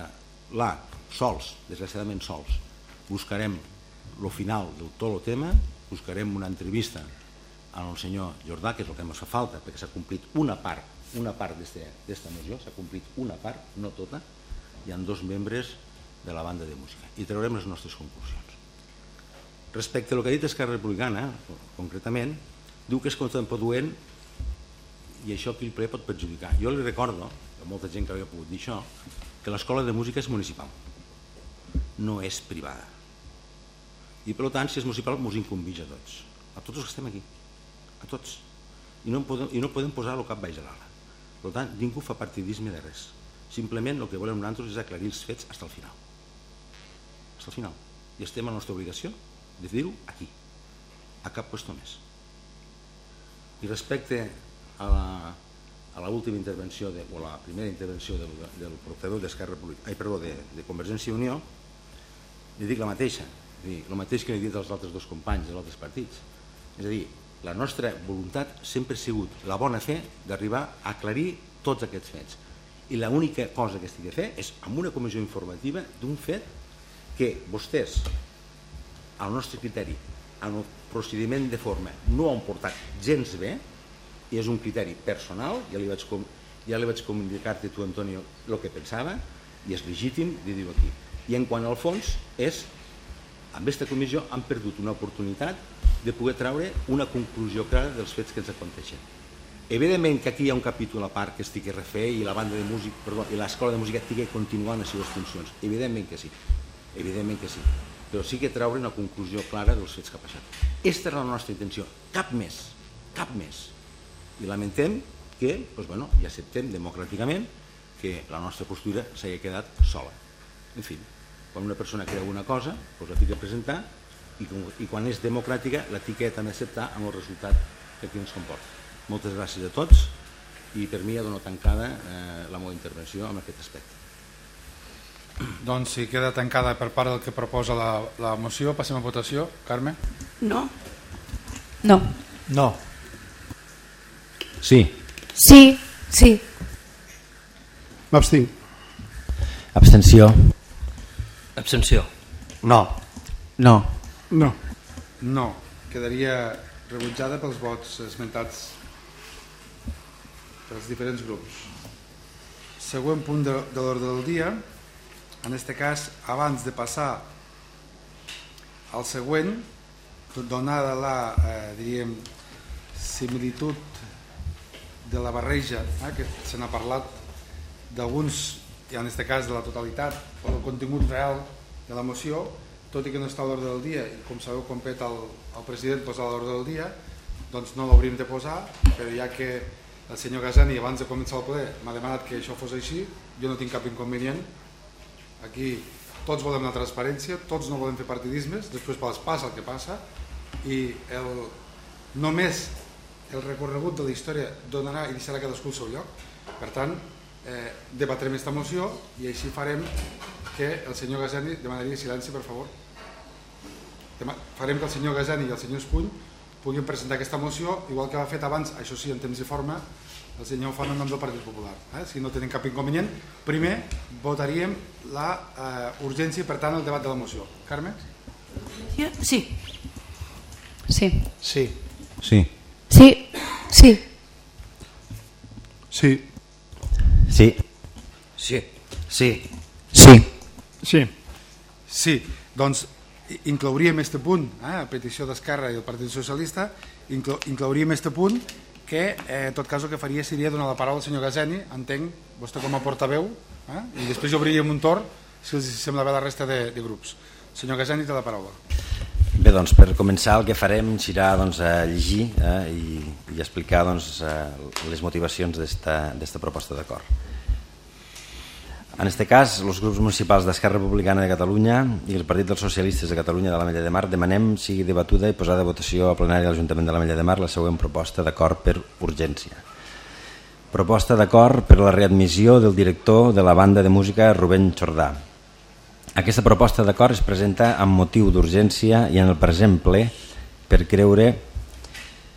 sols, desgraciadament sols, buscarem el final de tot el tema, buscarem una entrevista al senyor Jordà, que és el que ens fa falta, perquè s'ha complit una part d'esta moció, s'ha complit una part, no tota, hi ha 2 membres de la banda de música, i traurem les nostres conclusions. Respecte al que ha dit Esquerra Republicana, concretament, diu que és contraproduent i això aquí el ple pot perjudicar. Jo li recordo, a molta gent que havia pogut dir això, que l'escola de música és municipal, no és privada. I per tant, si és municipal, ens incumbeix a tots els que estem aquí, a tots. I no podem posar el cap baix de l'ala. Per tant, ningú fa partidisme de res. Simplement el que volem nosaltres és aclarir els fets fins al final. Fins al final. I estem a la nostra obligació de dir-ho aquí, a cap qüestió més. I respecte a l'última intervenció, o la primera intervenció del portaveu de Convergència i Unió, li dic la mateixa, el mateix que he dit als altres 2 companys dels altres partits. És a dir, la nostra voluntat sempre ha sigut la bona fe d'arribar a aclarir tots aquests fets. I l'única cosa que estic a fer és amb una comissió informativa d'un fet que vostès, al nostre criteri, en el procediment de forma, no han portat gens bé, i és un criteri personal, ja li vaig comunicar-te tu, Antonio, el que pensava, i és legítim de dir-ho aquí. I en quant al fons, amb aquesta comissió han perdut una oportunitat de poder treure una conclusió clara dels fets que ens aconteixen. Evidentment que aquí hi ha un capítol a part que es tingui a refer i la banda de música, perdó, i l'escola de música tingui que continuar en les seves funcions. Evidentment que sí. Però sí que treure una conclusió clara dels fets que ha passat. Aquesta és la nostra intenció. Cap més. I lamentem que, i acceptem democràticament que la nostra postura s'hagi quedat sola. En fi, quan una persona creu una cosa, la té que presentar i quan és democràtica la té que també acceptar amb el resultat que aquí ens comporta. Moltes gràcies a tots i per mi ja dono tancada la meva intervenció en aquest aspecte. Doncs si queda tancada per part del que proposa la moció, passem a votació. Carme? No. Sí. Sí. M'abstinc. Abstenció. No. Quedaria rebutjada pels vots esmentats pels diferents grups. Següent punt de l'ordre del dia. En aquest cas, abans de passar al següent, donada la similitud de la barreja, que se n'ha parlat d'alguns, i en aquest cas de la totalitat o del contingut real de la moció, tot i que no està a l'ordre del dia, i com sabeu compet el president posar a l'ordre del dia, doncs no l'hauríem de posar, però ja que el senyor Gasani abans de començar el ple m'ha demanat que això fos així, jo no tinc cap inconvenient. Aquí tots volem la transparència, tots no volem fer partidismes, després passa el que passa, i només el recorregut de la història donarà i deixarà cadascú el seu lloc. Per tant, debatrem aquesta moció i així farem que el senyor Gasani demanaria silenci, per favor. Farem que el senyor Gasani i el senyor Espuny puguin presentar aquesta moció, igual que va fet abans, això sí, en temps i forma, el senyor ho fa en nom del Partit Popular. Si no tenen cap inconvenient, primer votaríem la urgència i, per tant, el debat de la moció. Carme? Sí. Sí, doncs inclouríem aquest punt, a petició d'Esquerra i del Partit Socialista, inclouríem aquest punt que en tot cas el que faria seria donar la paraula al senyor Gasani, entenc, vostè com a portaveu, i després obriríem un torn si els sembla bé la resta de grups. Senyor Gasani, té la paraula. Bé, doncs per començar el que farem serà llegir i explicar les motivacions d'esta proposta d'acord. En aquest cas, els grups municipals d'Esquerra Republicana de Catalunya i el Partit dels Socialistes de Catalunya de l'Ametlla de Mar demanem sigui debatuda i posada a votació a plenari de l'Ajuntament de l'Ametlla de Mar la següent proposta d'acord per urgència. Proposta d'acord per la readmissió del director de la banda de música Rubén Jordà. Aquesta proposta d'acord es presenta amb motiu d'urgència i en el present ple per creure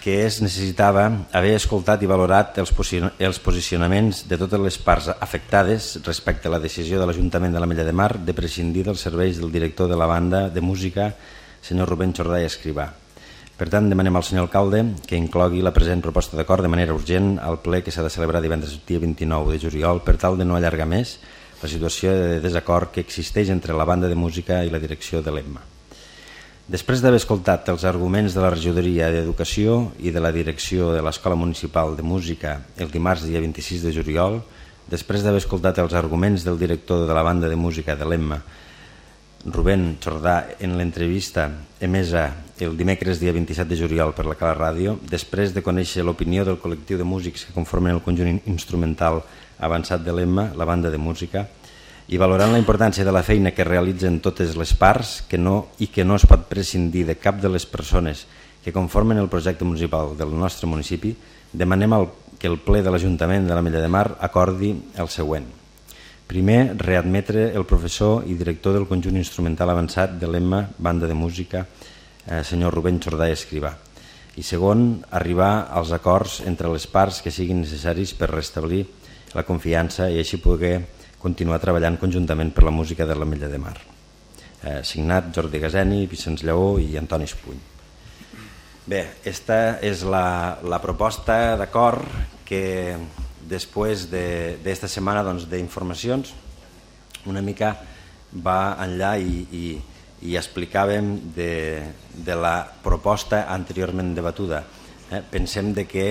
que es necessitava haver escoltat i valorat els posicionaments de totes les parts afectades respecte a la decisió de l'Ajuntament de l'Ametlla de Mar de prescindir dels serveis del director de la banda de música, senyor Rubén Jordà i Escrivà. Per tant, demanem al senyor alcalde que inclogui la present proposta d'acord de manera urgent al ple que s'ha de celebrar divendres dia 29 de juliol per tal de no allargar més la situació de desacord que existeix entre la banda de música i la direcció de l'EMMA. Després d'haver escoltat els arguments de la regidoria d'Educació i de la direcció de l'Escola Municipal de Música el dimarts dia 26 de juliol, després d'haver escoltat els arguments del director de la banda de música de l'EMMA, Rubén Jordà, en l'entrevista emesa el dimecres dia 27 de juliol per la Cala Ràdio, després de conèixer l'opinió del col·lectiu de músics que conformen el conjunt instrumental avançat de l'EMMA, la banda de música, i valorant la importància de la feina que realitzen totes les parts que no es pot prescindir de cap de les persones que conformen el projecte municipal del nostre municipi, demanem que el ple de l'Ajuntament de l'Ametlla de Mar acordi el següent. Primer, readmetre el professor i director del conjunt instrumental avançat de l'EMMA, banda de música, senyor Rubén Jordà i Escrivà. I segon, arribar als acords entre les parts que siguin necessaris per restablir la confiança i així poder continuar treballant conjuntament per la música de l'Ametlla de Mar. Signat Jordi Gaseni, Vicenç Lleó i Antoni Espuny. Bé, aquesta és la proposta d'acord que després d'esta setmana d'informacions una mica va enllà i explicàvem de la proposta anteriorment debatuda. Pensem que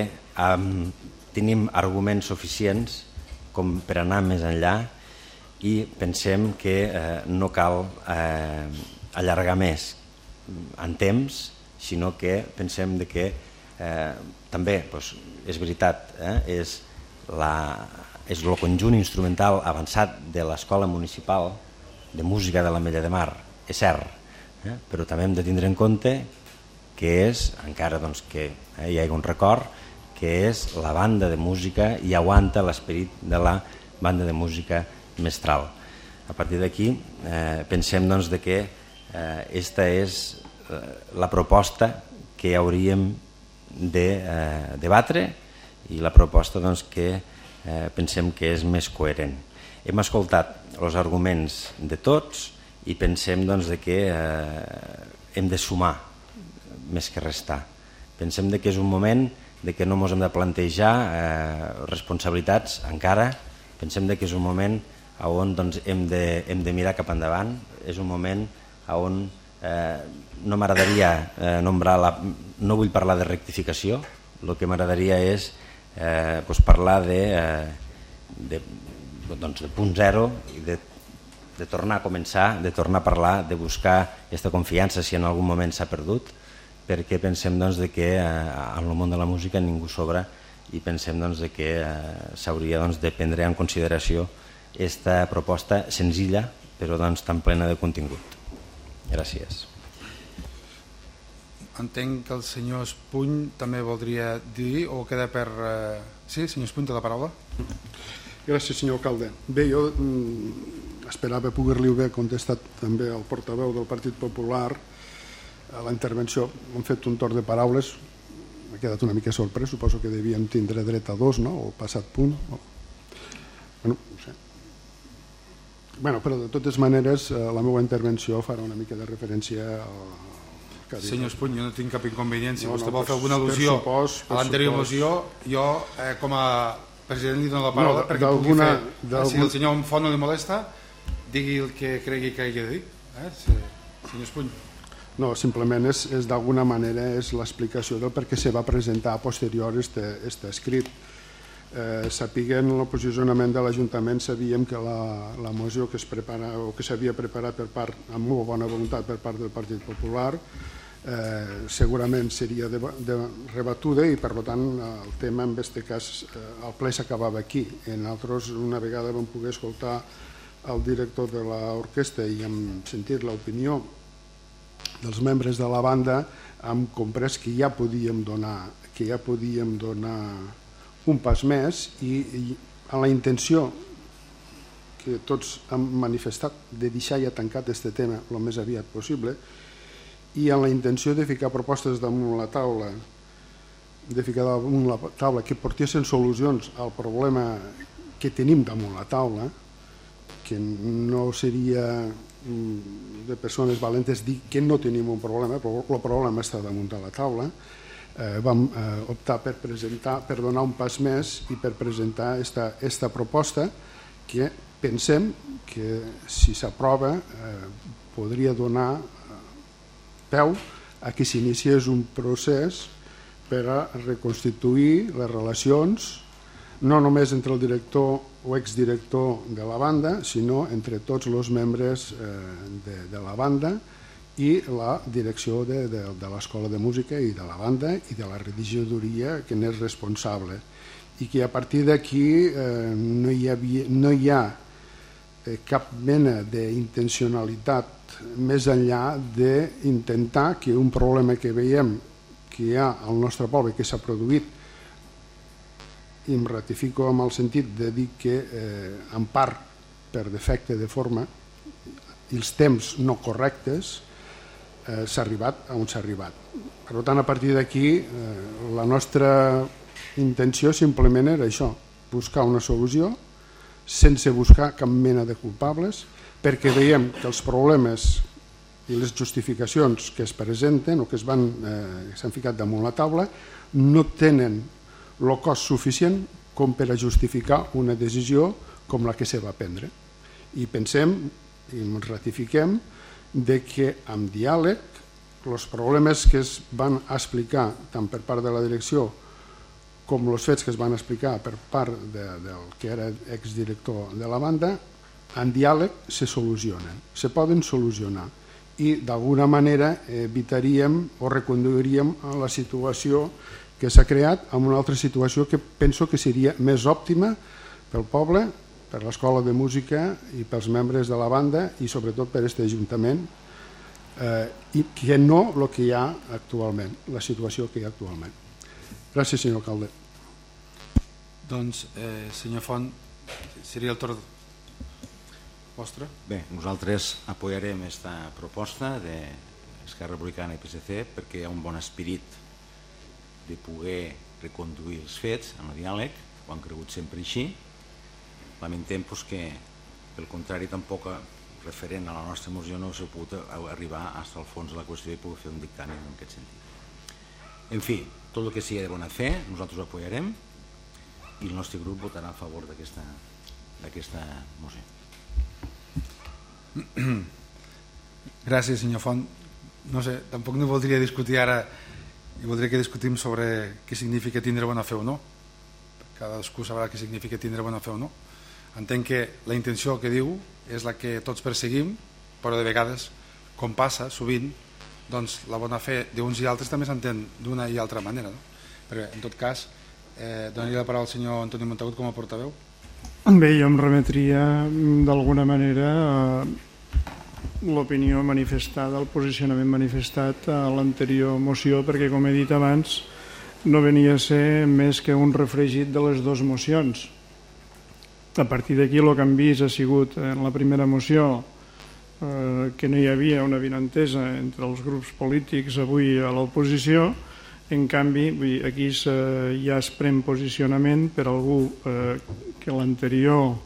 tenim arguments suficients com per anar més enllà i pensem que no cal allargar més en temps, sinó que pensem que també és veritat, és el conjunt instrumental avançat de l'Escola Municipal de Música de l'Ametlla de Mar, és cert, però també hem de tindre en compte que és, encara que hi hagi un record, que és la banda de música i aguanta l'esperit de la banda de música mestral. A partir d'aquí pensem que aquesta és la proposta que hauríem de debatre i la proposta que pensem que és més coherent. Hem escoltat els arguments de tots i pensem que hem de sumar més que restar. Pensem que és un moment que no ens hem de plantejar responsabilitats encara, pensem que és un moment on hem de mirar cap endavant, és un moment on no m'agradaria no vull parlar de rectificació, el que m'agradaria és parlar de punt zero i de tornar a començar, de tornar a parlar, de buscar aquesta confiança si en algun moment s'ha perdut, perquè pensem que en el món de la música ningú sobra i pensem que s'hauria de prendre en consideració aquesta proposta senzilla però tan plena de contingut. Gràcies. Entenc que el senyor Espuny també voldria dir o queda per... Sí, senyor Espuny, té la paraula. Gràcies, senyor alcalde. Bé, jo esperava poder-li haver contestat també al portaveu del Partit Popular a la intervenció. Hem fet un torn de paraules, m'ha quedat una mica sorprès, suposo que devíem tindre dret a dos, no? O passat punt. Bueno, no sé. Bueno, però de totes maneres la meva intervenció farà una mica de referència a... Senyor Espuny, jo no tinc cap inconvenient. Si vostè vol fer alguna al·lusió a l'anterior moció, jo com a president li dono la paraula perquè pugui fer... Si el senyor Font no li molesta, digui el que cregui que hagi de dir. Senyor Espuny. No, simplement és d'alguna manera és l'explicació del per què se va presentar a posterior este escrit. Sapiguent el posicionament de l'Ajuntament, sabíem que la moció que es prepara o que s'havia preparat per part, amb molt bona voluntat per part del Partit Popular, segurament seria rebatuda i per tant el tema en aquest cas el ple s'acabava aquí. Nosaltres una vegada vam poder escoltar el director de l'orquestra i hem sentit l'opinió dels membres de la banda, hem comprès que ja podíem donar un pas més i a la intenció que tots hem manifestat de deixar ja tancat aquest tema el més aviat possible i amb la intenció de ficar propostes damunt la taula de ficar damunt la taula que portessin solucions al problema que tenim damunt la taula, que no seria de persones valentes dir que no tenim un problema, però el problema està damunt de la taula. Vam optar per donar un pas més i per presentar aquesta proposta que pensem que si s'aprova podria donar peu a que s'iniciés un procés per a reconstituir les relacions no només entre el director o exdirector de la banda, sinó entre tots els membres de la banda i la direcció de l'Escola de Música i de la banda i de la regidoria que n'és responsable, i que a partir d'aquí no hi ha cap mena d'intencionalitat més enllà d'intentar que un problema que veiem que hi ha al nostre poble, que s'ha produït, i em ratifico amb el sentit de dir que en part per defecte de forma i els temps no correctes s'ha arribat on s'ha arribat. Per tant, a partir d'aquí la nostra intenció simplement era això, buscar una solució sense buscar cap mena de culpables, perquè veiem que els problemes i les justificacions que es presenten o que s'han ficat damunt la taula no tenen el cost suficient com per a justificar una decisió com la que se va prendre. I pensem i ens ratifiquem de que amb diàleg els problemes que es van explicar tant per part de la direcció com els fets que es van explicar per part del que era exdirector de la banda, en diàleg se solucionen, se poden solucionar i d'alguna manera evitaríem o reconduiríem a la situació que s'ha creat en una altra situació que penso que seria més òptima pel poble, per l'Escola de Música i pels membres de la banda i sobretot per aquest Ajuntament, i que no el que hi ha actualment, la situació que hi ha actualment. Gràcies, senyor alcalde. Doncs, senyor Font, seria el torn vostre. Bé, nosaltres apoyarem aquesta proposta d'Esquerra Republicana i PSC perquè hi ha un bon esperit de poder reconduir els fets en el diàleg, ho han cregut sempre així. Lamentem que, pel contrari, tampoc referent a la nostra moció no s'ha pogut arribar fins al fons de la qüestió i poder fer un dictamen en aquest sentit. En fi, tot el que sigui de bona fe, nosaltres ho apoyarem i el nostre grup votarà a favor d'aquesta moció. Gràcies, senyor Font. No sé, tampoc no voldria discutir ara i voldria que discutim sobre què significa tindre bona fe o no. Cadascú sabrà què significa tindre bona fe o no. Entenc que la intenció que diu és la que tots perseguim, però de vegades, com passa sovint, doncs la bona fe d'uns i altres també s'entén d'una i altra manera. Perquè, en tot cas, donaria la paraula al senyor Antoni Montagut com a portaveu. Bé, jo em remetria d'alguna manera a l'opinió manifestada, el posicionament manifestat a l'anterior moció, perquè, com he dit abans, no venia a ser més que un refregit de les dues mocions. A partir d'aquí el que hem vist ha sigut en la primera moció que no hi havia una avinentesa entre els grups polítics avui a l'oposició. En canvi, aquí ja es pren posicionament per algú que l'anterior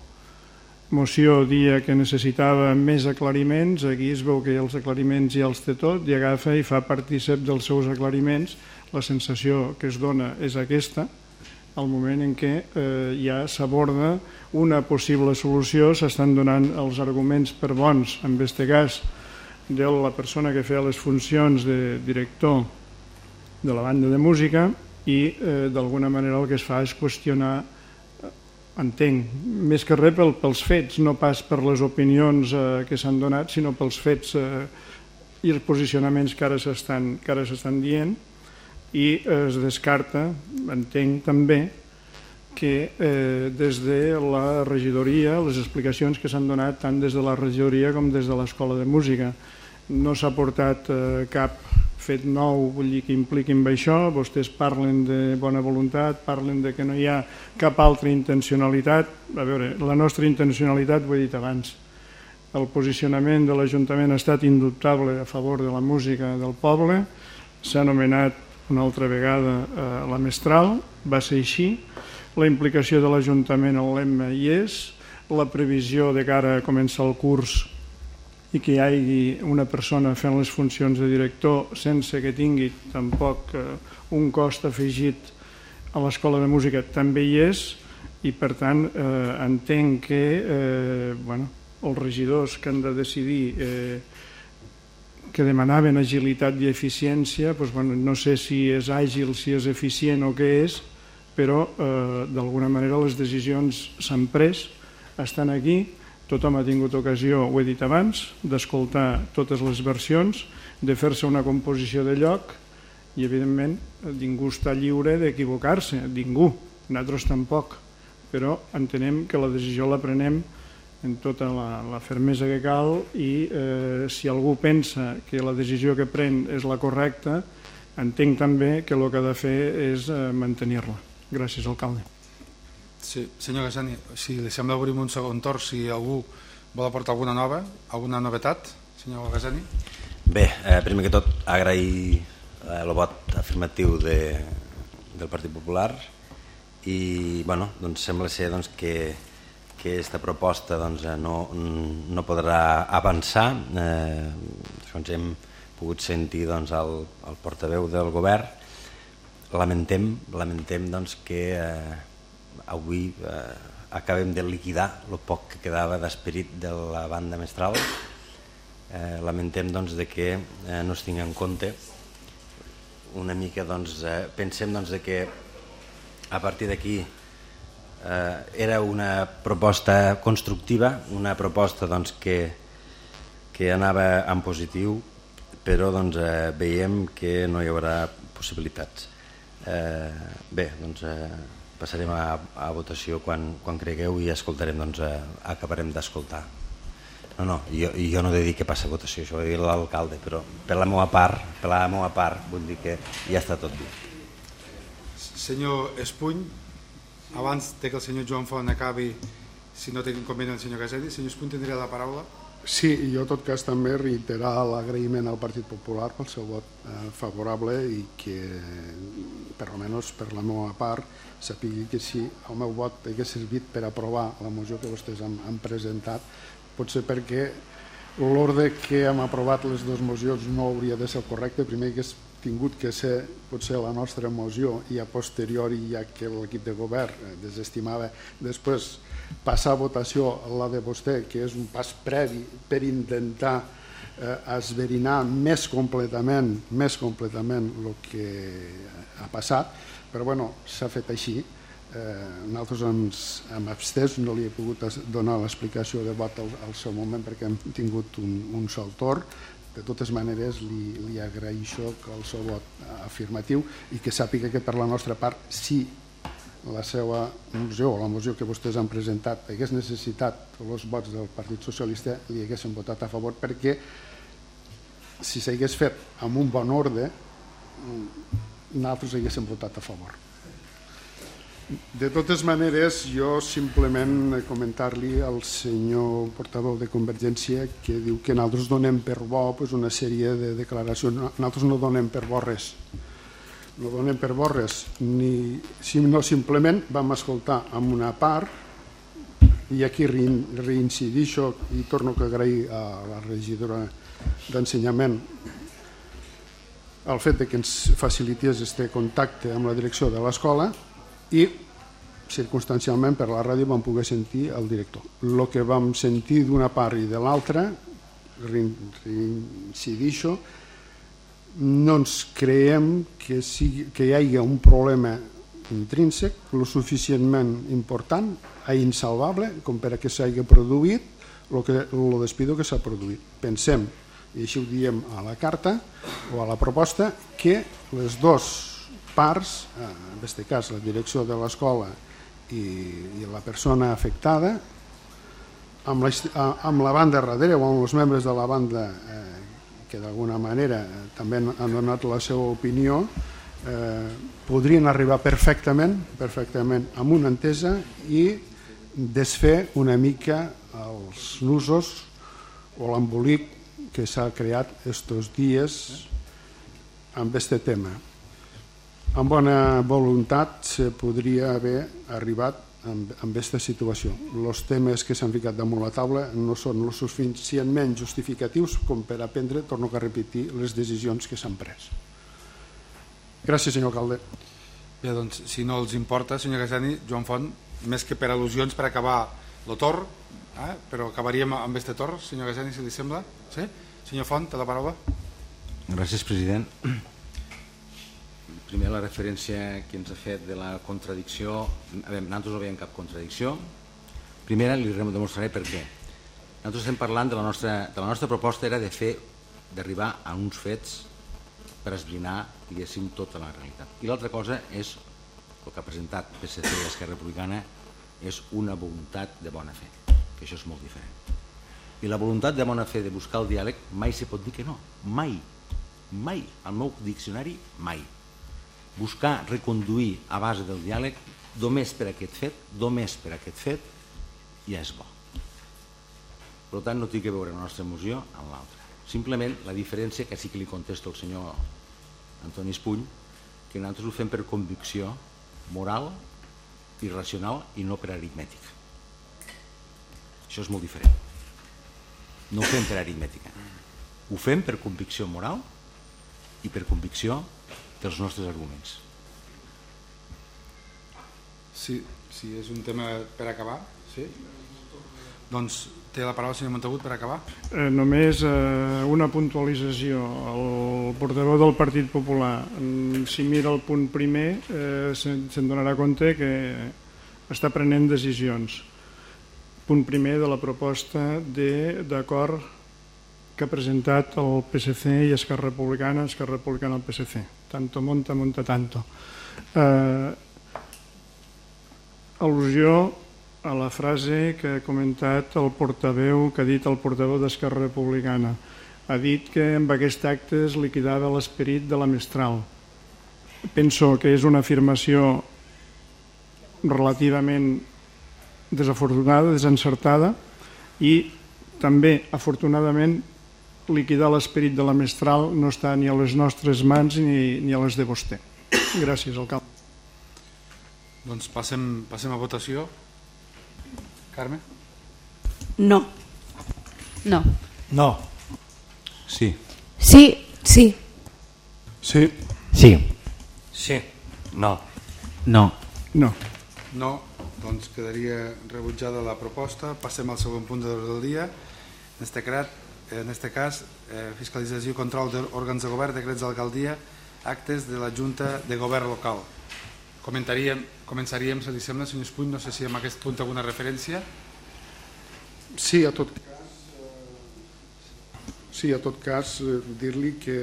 moció dia que necessitava més aclariments. Aquí es veu que els aclariments ja els té tot i agafa i fa partícip dels seus aclariments. La sensació que es dona és aquesta, al moment en què ja s'aborda una possible solució, s'estan donant els arguments per bons, en aquest cas, de la persona que feia les funcions de director de la banda de música i d'alguna manera el que es fa és qüestionar, entenc, més que res pels fets, no pas per les opinions que s'han donat, sinó pels fets i els posicionaments que ara s'estan dient, i es descarta, entenc també, que des de la regidoria, les explicacions que s'han donat tant des de la regidoria com des de l'Escola de Música, no s'ha portat cap fet nou, vull dir que impliquin això. Vostès parlen de bona voluntat, parlen de que no hi ha cap altra intencionalitat. A veure, la nostra intencionalitat, ho he dit abans, el posicionament de l'Ajuntament ha estat indubtable a favor de la música del poble, s'ha anomenat una altra vegada la mestral, va ser així, la implicació de l'Ajuntament en l'EMMA hi és, la previsió de cara a començar el curs i que hi hagi una persona fent les funcions de director sense que tingui tampoc un cost afegit a l'Escola de Música també hi és, i per tant entenc que els regidors que han de decidir que demanaven agilitat i eficiència, no sé si és àgil, si és eficient o què és, però d'alguna manera les decisions s'han pres, estan aquí, tothom ha tingut ocasió, ho he dit abans, d'escoltar totes les versions, de fer-se una composició de lloc i, evidentment, ningú està lliure d'equivocar-se, ningú, nosaltres tampoc, però entenem que la decisió la prenem en tota la fermesa que cal i si algú pensa que la decisió que pren és la correcta, entenc també que el que ha de fer és mantenir-la. Gràcies, alcalde. Sí, senyor Gassani, si li sembla obrim un segon torn, si algú vol aportar alguna novetat, senyor Gassani. Bé, primer que tot agrair el vot afirmatiu del Partit Popular i sembla ser que aquesta proposta no podrà avançar. Hem pogut sentir el portaveu del govern. Lamentem que avui acabem de liquidar el poc que quedava d'esperit de la banda mestral. Lamentem que no es tingui en compte una mica. Pensem que a partir d'aquí era una proposta constructiva, una proposta que anava en positiu, però veiem que no hi haurà possibilitats. Bé, passarem a votació quan cregueu i escoltarem, acabarem d'escoltar. Jo no he de dir que passa a votació, això ho ha dit l'alcalde, però per la meva part vull dir que ja està tot dit. Senyor Espuny, abans que el senyor Joan Font acabi, si no té inconvenient el senyor Gassani, senyor Espuny tindria la paraula. Sí, i jo en tot cas també reiterar l'agraïment al Partit Popular pel seu vot favorable i que, per almenys per la meva part, sapigui que si el meu vot hagués servit per aprovar la moció que vostès han presentat, potser perquè l'ordre que hem aprovat les dues mocions no hauria de ser correcte. Primer hagués tingut que ser potser la nostra moció i a posteriori, ja que l'equip de govern desestimava, després passar a votació la de vostè, que és un pas previ per intentar esverinar més completament el que ha passat, però bueno, s'ha fet així. Nosaltres ens hem abstès, no li he pogut donar l'explicació de vot al seu moment perquè hem tingut un sol torn. De totes maneres li agraeixo el seu vot afirmatiu i que sàpiga que per la nostra part, si la seva moció o la moció que vostès han presentat hagués necessitat els vots del Partit Socialista, li haguessin votat a favor, perquè si s'hagués fet amb un bon ordre nosaltres haguéssim votat a favor. De totes maneres, jo simplement comentar-li al senyor portaveu de Convergència que diu que nosaltres donem per bo una sèrie de declaracions. Nosaltres no donem per bo res. No donem per bo res. No, simplement vam escoltar amb una part, i aquí reincidixo i torno a agrair a la regidora d'Ensenyament el fet que ens facilités este contacte amb la direcció de l'escola, i circumstancialment per la ràdio vam poder sentir el director. El que vam sentir d'una part i de l'altra, reincidixo, no ens creiem que hi hagi un problema intrínsec lo suficientment important i insalvable com per a que s'hagi produït el despido que s'ha produït. Pensem, i així ho diem a la carta o a la proposta, que les dues parts, en aquest cas la direcció de l'escola i la persona afectada, amb la banda darrere o amb els membres de la banda que d'alguna manera també han donat la seva opinió, podrien arribar perfectament amb una entesa i desfer una mica els nusos o l'embolic que s'ha creat estos dies amb aquest tema. amb bona voluntat se podria haver arribat amb aquesta situació. Els temes que s'han ficat damunt la taula no són lo suficientment justificatius com per a prendre, torno a repetir, les decisions que s'han pres. Gràcies, senyor alcalde. Bé, doncs, si no els importa, senyor Casani, Joan Font, més que per al·lusions per acabar el torn, però acabaríem amb este torn, senyor Casani, si li sembla. Sí? Senyor Font, té la paraula. Gràcies, president. Primer, la referència que ens ha fet de la contradicció. Nosaltres no veiem cap contradicció. Primera, li demostraré per què. Nosaltres estem parlant de la nostra proposta era d'arribar a uns fets per esbrinar, diguéssim, tota la realitat. I l'altra cosa és, el que ha presentat PSC i Esquerra Republicana, és una voluntat de bona fe, que això és molt diferent. I la voluntat de bona fe de buscar el diàleg mai se pot dir que no, mai, mai, al meu diccionari, mai. Buscar reconduir a base del diàleg només per aquest fet, ja és bo. Per tant, no té que veure la nostra moció amb l'altra. Simplement la diferència, que sí que li contesto al senyor Antoni Espuny, que nosaltres ho fem per convicció moral i racional i no per aritmètica. Això és molt diferent. No ho fem per aritmètica. Ho fem per convicció moral i per convicció dels nostres arguments. Sí, és un tema per acabar, sí? Doncs té la paraula el senyor Montagut per acabar. Només una puntualització. El portaveu del Partit Popular, si mira el punt primer, se'n donarà compte que està prenent decisions. Punt primer de la proposta d'acord que ha presentat el PSC i Esquerra Republicana al PSC. Tanto monta, monta tanto. Al·lusió a la frase que ha comentat el portaveu, que ha dit el portaveu d'Esquerra Republicana. Ha dit que amb aquest acte es liquidava l'esperit de la Mestral. Penso que és una afirmació relativament desafortunada, desencertada, i també, afortunadament, liquidar l'esperit de la Mestral no està ni a les nostres mans ni a les de vostè. Gràcies, alcalde. Doncs passem a votació. Carme? No. No. No. Sí. Sí. Sí. Sí. Sí. Sí. No. No. No. No, doncs quedaria rebutjada la proposta. Passem al següent punt de l'ordre del dia. En este cas, fiscalització i control d'òrgans de govern, decrets d'alcaldia, actes de la Junta de Govern local. Començaríem, si li sembla, senyor Espuny, no sé si en aquest punt alguna referència. Sí, a tot cas, dir-li que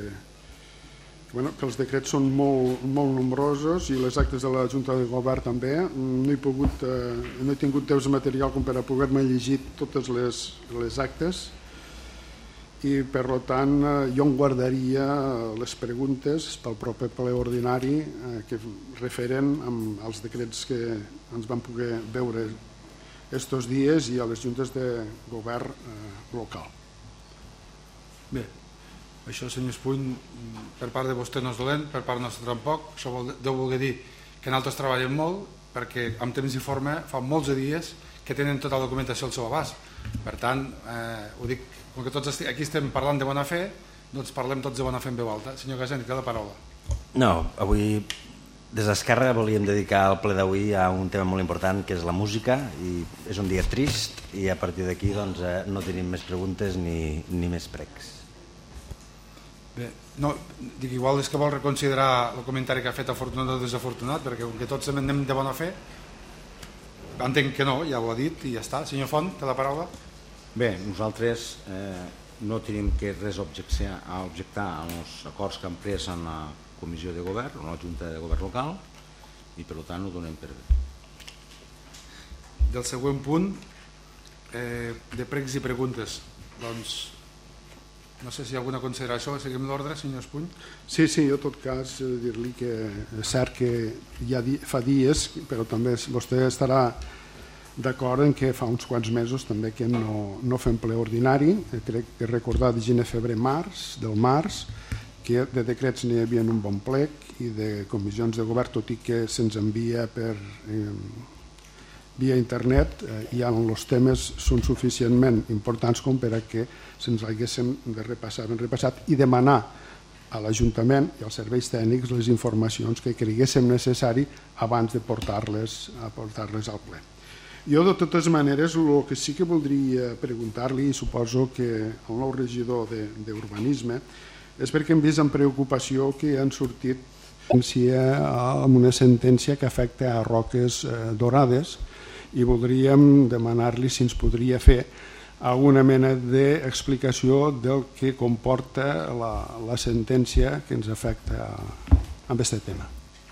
els decrets són molt nombrosos i les actes de la Junta de Govern també. No he tingut temps material com per a poder-me llegir totes les actes i, per tant, jo em guardaria les preguntes pel proper ple ordinari que referen als decrets que ens van poder veure estos dies i a les juntes de govern local. Bé, això, senyor Espuny, per part de vostè no és dolent, per part nostra tampoc. Això deu voler dir que nosaltres treballem molt, perquè amb temps d'informe fa molts dies que tenen tota la documentació al seu abast. Per tant, ho dic, com que tots aquí estem parlant de bona fe, doncs parlem tots de bona fe en veu alta. Senyor Casani, té la paraula. No, avui des d'Esquerra volíem dedicar el ple d'avui a un tema molt important, que és la música, i és un dia trist, i a partir d'aquí no tenim més preguntes ni més pregs. Bé, no, dic, igual és que vol reconsiderar el comentari que ha fet afortunat o desafortunat, perquè com que tots anem de bona fe, entenc que no, ja ho ha dit i ja està. Senyor Font, té la paraula. Bé, nosaltres no tenim que res objectar als acords que han pres en la Comissió de Govern, en la Junta de Govern local, i per tant ho donem per bé. Del següent punt, de pregs i preguntes, doncs no sé si hi ha alguna consideració. Seguim l'ordre, senyor Espuny. Sí, en tot cas, dir-li que és cert que ja fa dies, però també vostè estarà d'acord en que fa uns quants mesos també que no fem ple ordinari. Crec que recordar de gener, febrer, març, del març, perquè de decrets n'hi havia un bon plec i de comissions de govern, tot i que se'ns envia per via internet, ja els temes són suficientment importants com per a que se'ns haguéssim de repassar ben repassat i demanar a l'Ajuntament i als serveis tècnics les informacions que creguéssim necessari abans de portar-les al ple. Jo, de totes maneres, el que sí que voldria preguntar-li, i suposo que el nou regidor d'Urbanisme, és perquè hem vist amb preocupació que han sortit amb una sentència que afecta a Roques Dorades i voldríem demanar-li si ens podria fer alguna mena d'explicació del que comporta la sentència que ens afecta amb aquest tema.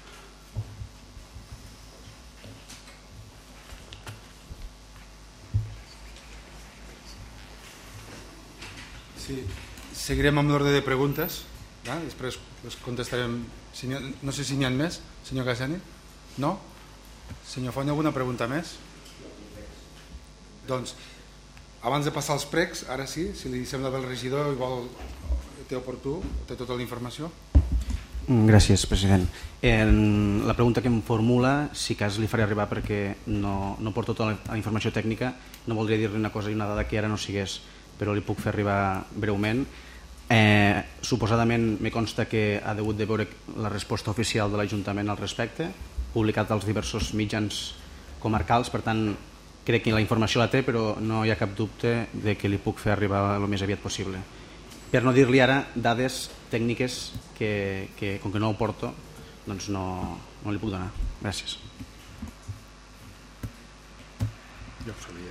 Sí, seguirem amb l'ordre de preguntes, després les contestarem. No sé si n'hi ha més, senyor Cassani? No? Senyor Font, alguna pregunta més? Doncs, abans de passar als pregs, ara sí, si li sembla bé el regidor i té oportú, té tota la informació. Gràcies, president. La pregunta que em formula, si cas li faré arribar perquè no porto tota la informació tècnica, no voldria dir-li una cosa i una dada que ara no sigués, però li puc fer arribar breument. Suposadament me consta que ha hagut de veure la resposta oficial de l'Ajuntament al respecte, publicat als diversos mitjans comarcals, per tant, crec que la informació la té, però no hi ha cap dubte de que li puc fer arribar el més aviat possible. Per no dir-li ara dades tècniques que com que no ho porto, doncs no li puc donar. Gràcies. Ja ho sabia.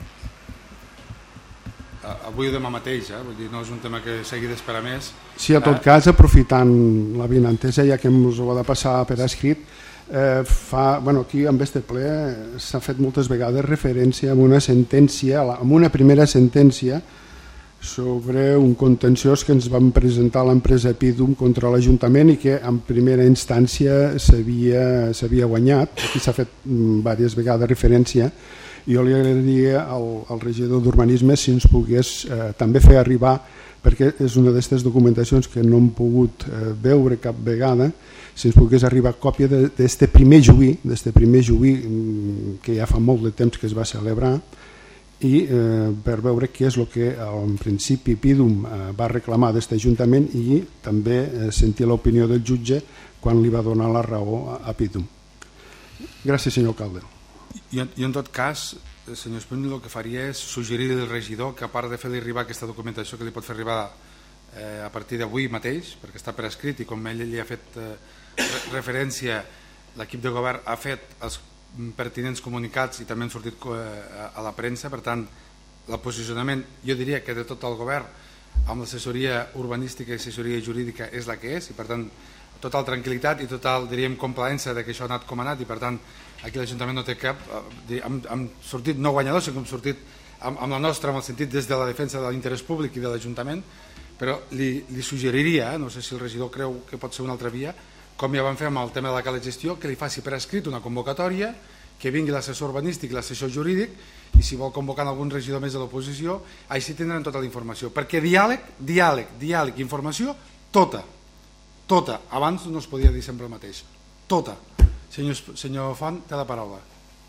Avui o demà mateix, vull dir, no és un tema que s'hagi d'esperar més. Sí, a tot cas, aprofitant la vinentesa, ja que ens ho ha de passar per escrit, aquí amb este ple s'ha fet moltes vegades referència a una sentència, a una primera sentència sobre un contenciós que ens van presentar l'empresa Epidum contra l'Ajuntament i que en primera instància s'havia guanyat. Aquí s'ha fet diverses vegades referència. Jo li agrairia al regidor d'Urbanisme si ens pogués també fer arribar, perquè és una d'aquestes documentacions que no hem pogut veure cap vegada, si ens pogués arribar còpia d'aquest primer juí que ja fa molt de temps que es va celebrar, i per veure què és el que en principi Epidum va reclamar d'aquest Ajuntament i també sentir l'opinió del jutge quan li va donar la raó a Epidum. Gràcies, senyor alcalde. Jo en tot cas, senyor Espuny, el que faria és suggerir al regidor que a part de fer-li arribar aquesta documentació que li pot fer arribar a partir d'avui mateix, perquè està per escrit i com ell li ha fet referència, l'equip de govern ha fet els pertinents comunicats i també han sortit a la premsa, per tant el posicionament jo diria que de tot el govern amb l'assessoria urbanística i assessoria jurídica és la que és i per tant total tranquil·litat i total, diríem, complaença que això ha anat com ha anat i per tant aquí l'Ajuntament no té cap, hem sortit no guanyadors, sinó que hem sortit amb la nostra, en el sentit des de la defensa de l'interès públic i de l'Ajuntament, però li suggeriria, no sé si el regidor creu que pot ser una altra via, com ja vam fer amb el tema de la cala gestió, que li faci per escrit una convocatòria, que vingui l'assessor urbanístic i l'assessor jurídic i si vol convocar algun regidor més de l'oposició, així tindran tota la informació, perquè diàleg i informació, tota, abans no es podia dir sempre el mateix, tota. Senyor Font, té la paraula.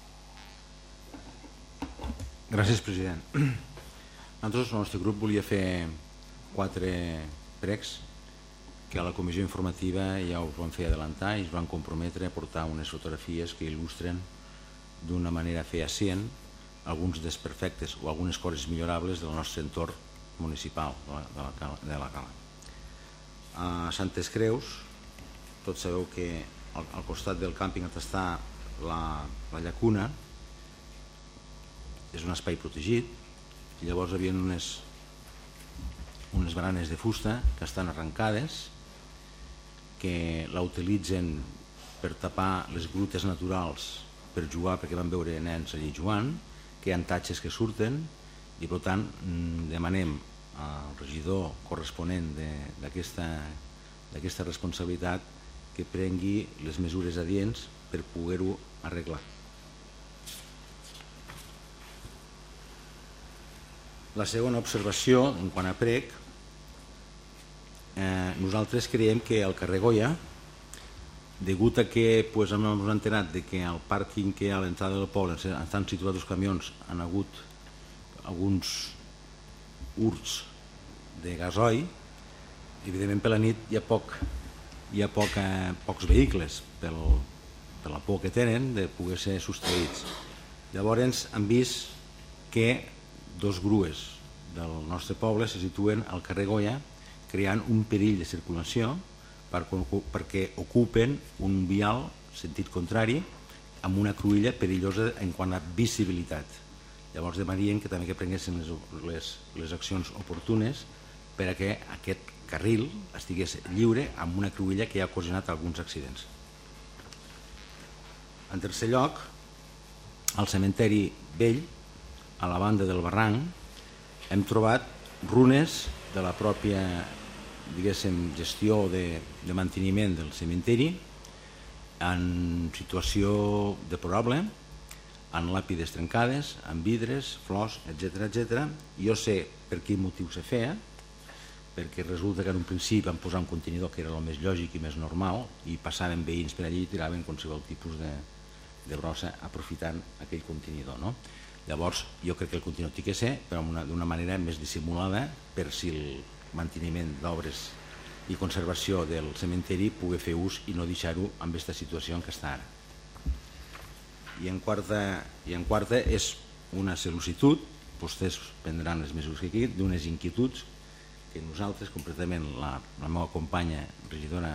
Gràcies, president. Nosaltres, el nostre grup, volia fer 4 pregs que a la comissió informativa ja us van fer adelantar i es van comprometre a portar unes fotografies que il·lustren d'una manera fehacient alguns desperfectes o algunes coses millorables del nostre entorn municipal de la Cala. A Santes Creus, tots sabeu que al costat del càmping on està la llacuna és un espai protegit i llavors hi havia unes baranes de fusta que estan arrencades que la utilitzen per tapar les grutes naturals per jugar perquè van veure nens allí jugant, que hi ha tatxes que surten i per tant demanem al regidor corresponent d'aquesta responsabilitat que prengui les mesures adients per poder-ho arreglar. La segona observació, en quant a prec, nosaltres creiem que el carrer Goya, degut a que ens hem enterat que al pàrquing que hi ha a l'entrada del poble estan situats els camions, han hagut alguns hurts de gasoil, evidentment per la nit hi ha pocs vehicles per la por que tenen de poder ser sostraïts. Llavors han vist que dos grues del nostre poble se situen al carrer Goya creant un perill de circulació perquè ocupen un vial sentit contrari amb una cruïlla perillosa en quant a visibilitat. Llavors demanarien que també prenguessin les accions oportunes per a que aquest carril estigués lliure amb una cruïlla que ja ha ocasionat alguns accidents. En tercer lloc, al cementeri vell, a la banda del barranc, hem trobat runes de la pròpia gestió de manteniment del cementeri en situació deplorable, amb làpides trencades, amb vidres, flors, etc. Jo sé per quin motiu se feia, perquè resulta que en un principi van posar un contenidor que era el més lògic i més normal i passaven veïns per allí i tiraven qualsevol tipus de brossa aprofitant aquell contenidor. Llavors jo crec que el contenidor té que ser però d'una manera més dissimulada per si el manteniment d'obres i conservació del cementeri pugui fer ús i no deixar-ho en aquesta situació en què està ara. I en quarta és una sol·licitud, vostès prendran les mesures que queden, d'unes inquietuds que nosaltres, concretament la meva companya regidora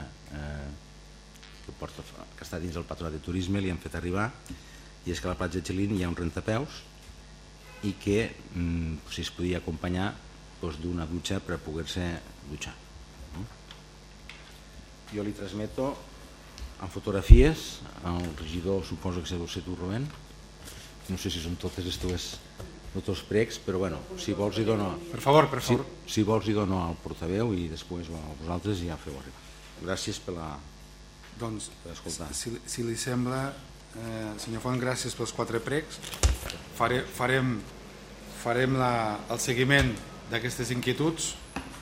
que està dins del Patronat de Turisme, li hem fet arribar, i és que a la platja de Xilín hi ha un rentapeus i que si es podia acompanyar d'una dutxa per poder-se dutxar. Jo li transmeto en fotografies al regidor, suposo que deu ser tu, Rubén, no sé si són totes els pregs, però bueno, si vols hi dono... Per favor. Si vols hi dono al portaveu i després vosaltres ja feu arribar. Gràcies per escoltar. Si li sembla, senyor Font, gràcies pels 4 pregs. Farem el seguiment d'aquestes inquietuds.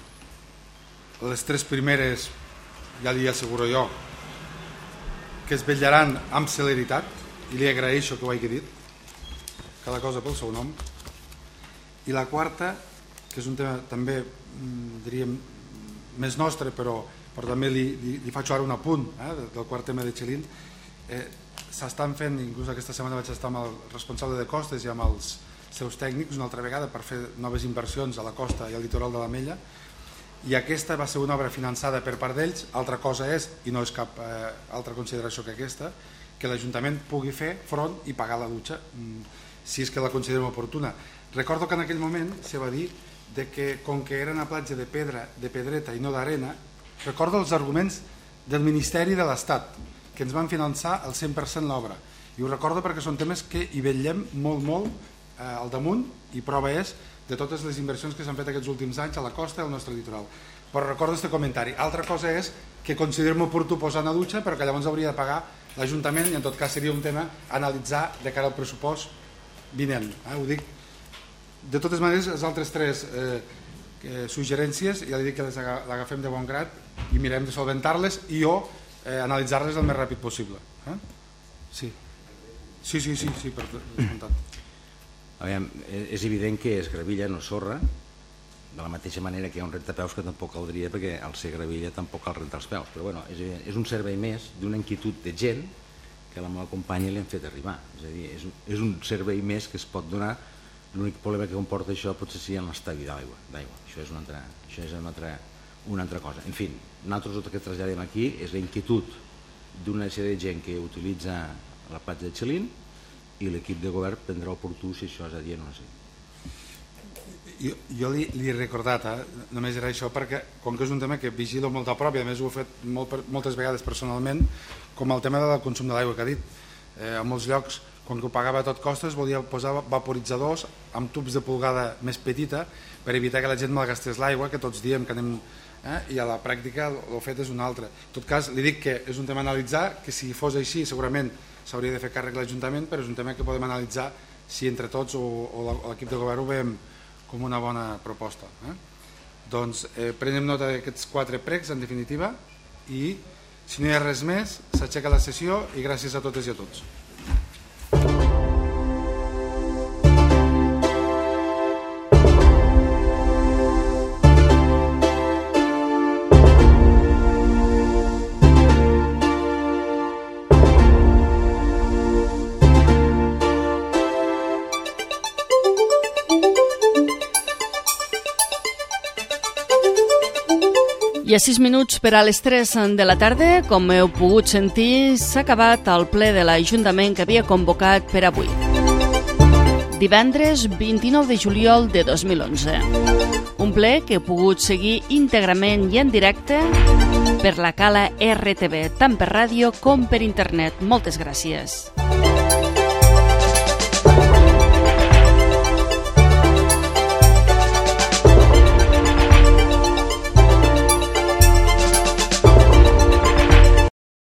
Les 3 primeres, ja li asseguro jo, que es vetllaran amb celeritat, i li agraeixo que ho hagi dit, cada cosa pel seu nom. I la quarta, que és un tema també, diríem, més nostre, però també li faig ara un apunt del quart tema de Xilín. S'estan fent, inclús aquesta setmana vaig estar amb el responsable de costes i amb els seus tècnics una altra vegada per fer noves inversions a la costa i al litoral de l'Ametlla, i aquesta va ser una obra finançada per part d'ells. Altra cosa és, i no és cap altra consideració que aquesta, que l'Ajuntament pugui fer front i pagar la dutxa si és que la considerem oportuna. Recordo que en aquell moment se va dir que com que era una platja de pedreta i no d'arena, recordo els arguments del Ministeri de l'Estat, que ens van finançar el 100% l'obra, i ho recordo perquè són temes que hi vetllem molt al damunt, i prova és de totes les inversions que s'han fet aquests últims anys a la costa i al nostre litoral. Però recordo aquest comentari. Altra cosa és que considerem oportú posar una dutxa, però que llavors hauria de pagar l'Ajuntament, i en tot cas seria un tema a analitzar de cara al pressupost vinent. Ho dic. De totes maneres, les altres 3 suggerències, ja li dic que les agafem de bon grat i mirem de solventar-les i jo analitzar-les el més ràpid possible. Sí, per descomptat. És evident que és gravilla, no sorra, de la mateixa manera que hi ha un rentapeus que tampoc caldria, perquè al ser gravilla tampoc cal rentar els peus, però bueno, és un servei més d'una inquietud de gent que a la meva companya li hem fet arribar. És a dir, és un servei més que es pot donar. L'únic problema que comporta això potser sigui en l'estalvi d'aigua. Això és una altra cosa. En fi, nosaltres el que traslladem aquí és la inquietud d'una sèrie de gent que utilitza la platja de Xilín, i l'equip de govern prendrà oportú si això és adient o no sé. Jo li he recordat, només era això, perquè com que és un tema que vigilo molt a prop, i a més ho he fet moltes vegades personalment, com el tema del consum de l'aigua que ha dit. A molts llocs, com que ho pagava a tot costes, volia posar vaporitzadors amb tubs de polgada més petita per evitar que la gent malgastés l'aigua, que tots diem que anem... I a la pràctica el fet és un altre. En tot cas, li dic que és un tema a analitzar, que si fos així segurament s'hauria de fer càrrec l'Ajuntament, però és un tema que podem analitzar si entre tots o l'equip de govern ho veiem com una bona proposta. Doncs prenem nota d'aquests 4 pregs, en definitiva, i si no hi ha res més, s'aixeca la sessió i gràcies a totes i a tots. I a 6 minuts per a les 3 de la tarda, com heu pogut sentir, s'ha acabat el ple de l'Ajuntament que havia convocat per avui. Divendres 29 de juliol de 2011. Un ple que heu pogut seguir íntegrament i en directe per la Cala RTV, tant per ràdio com per internet. Moltes gràcies.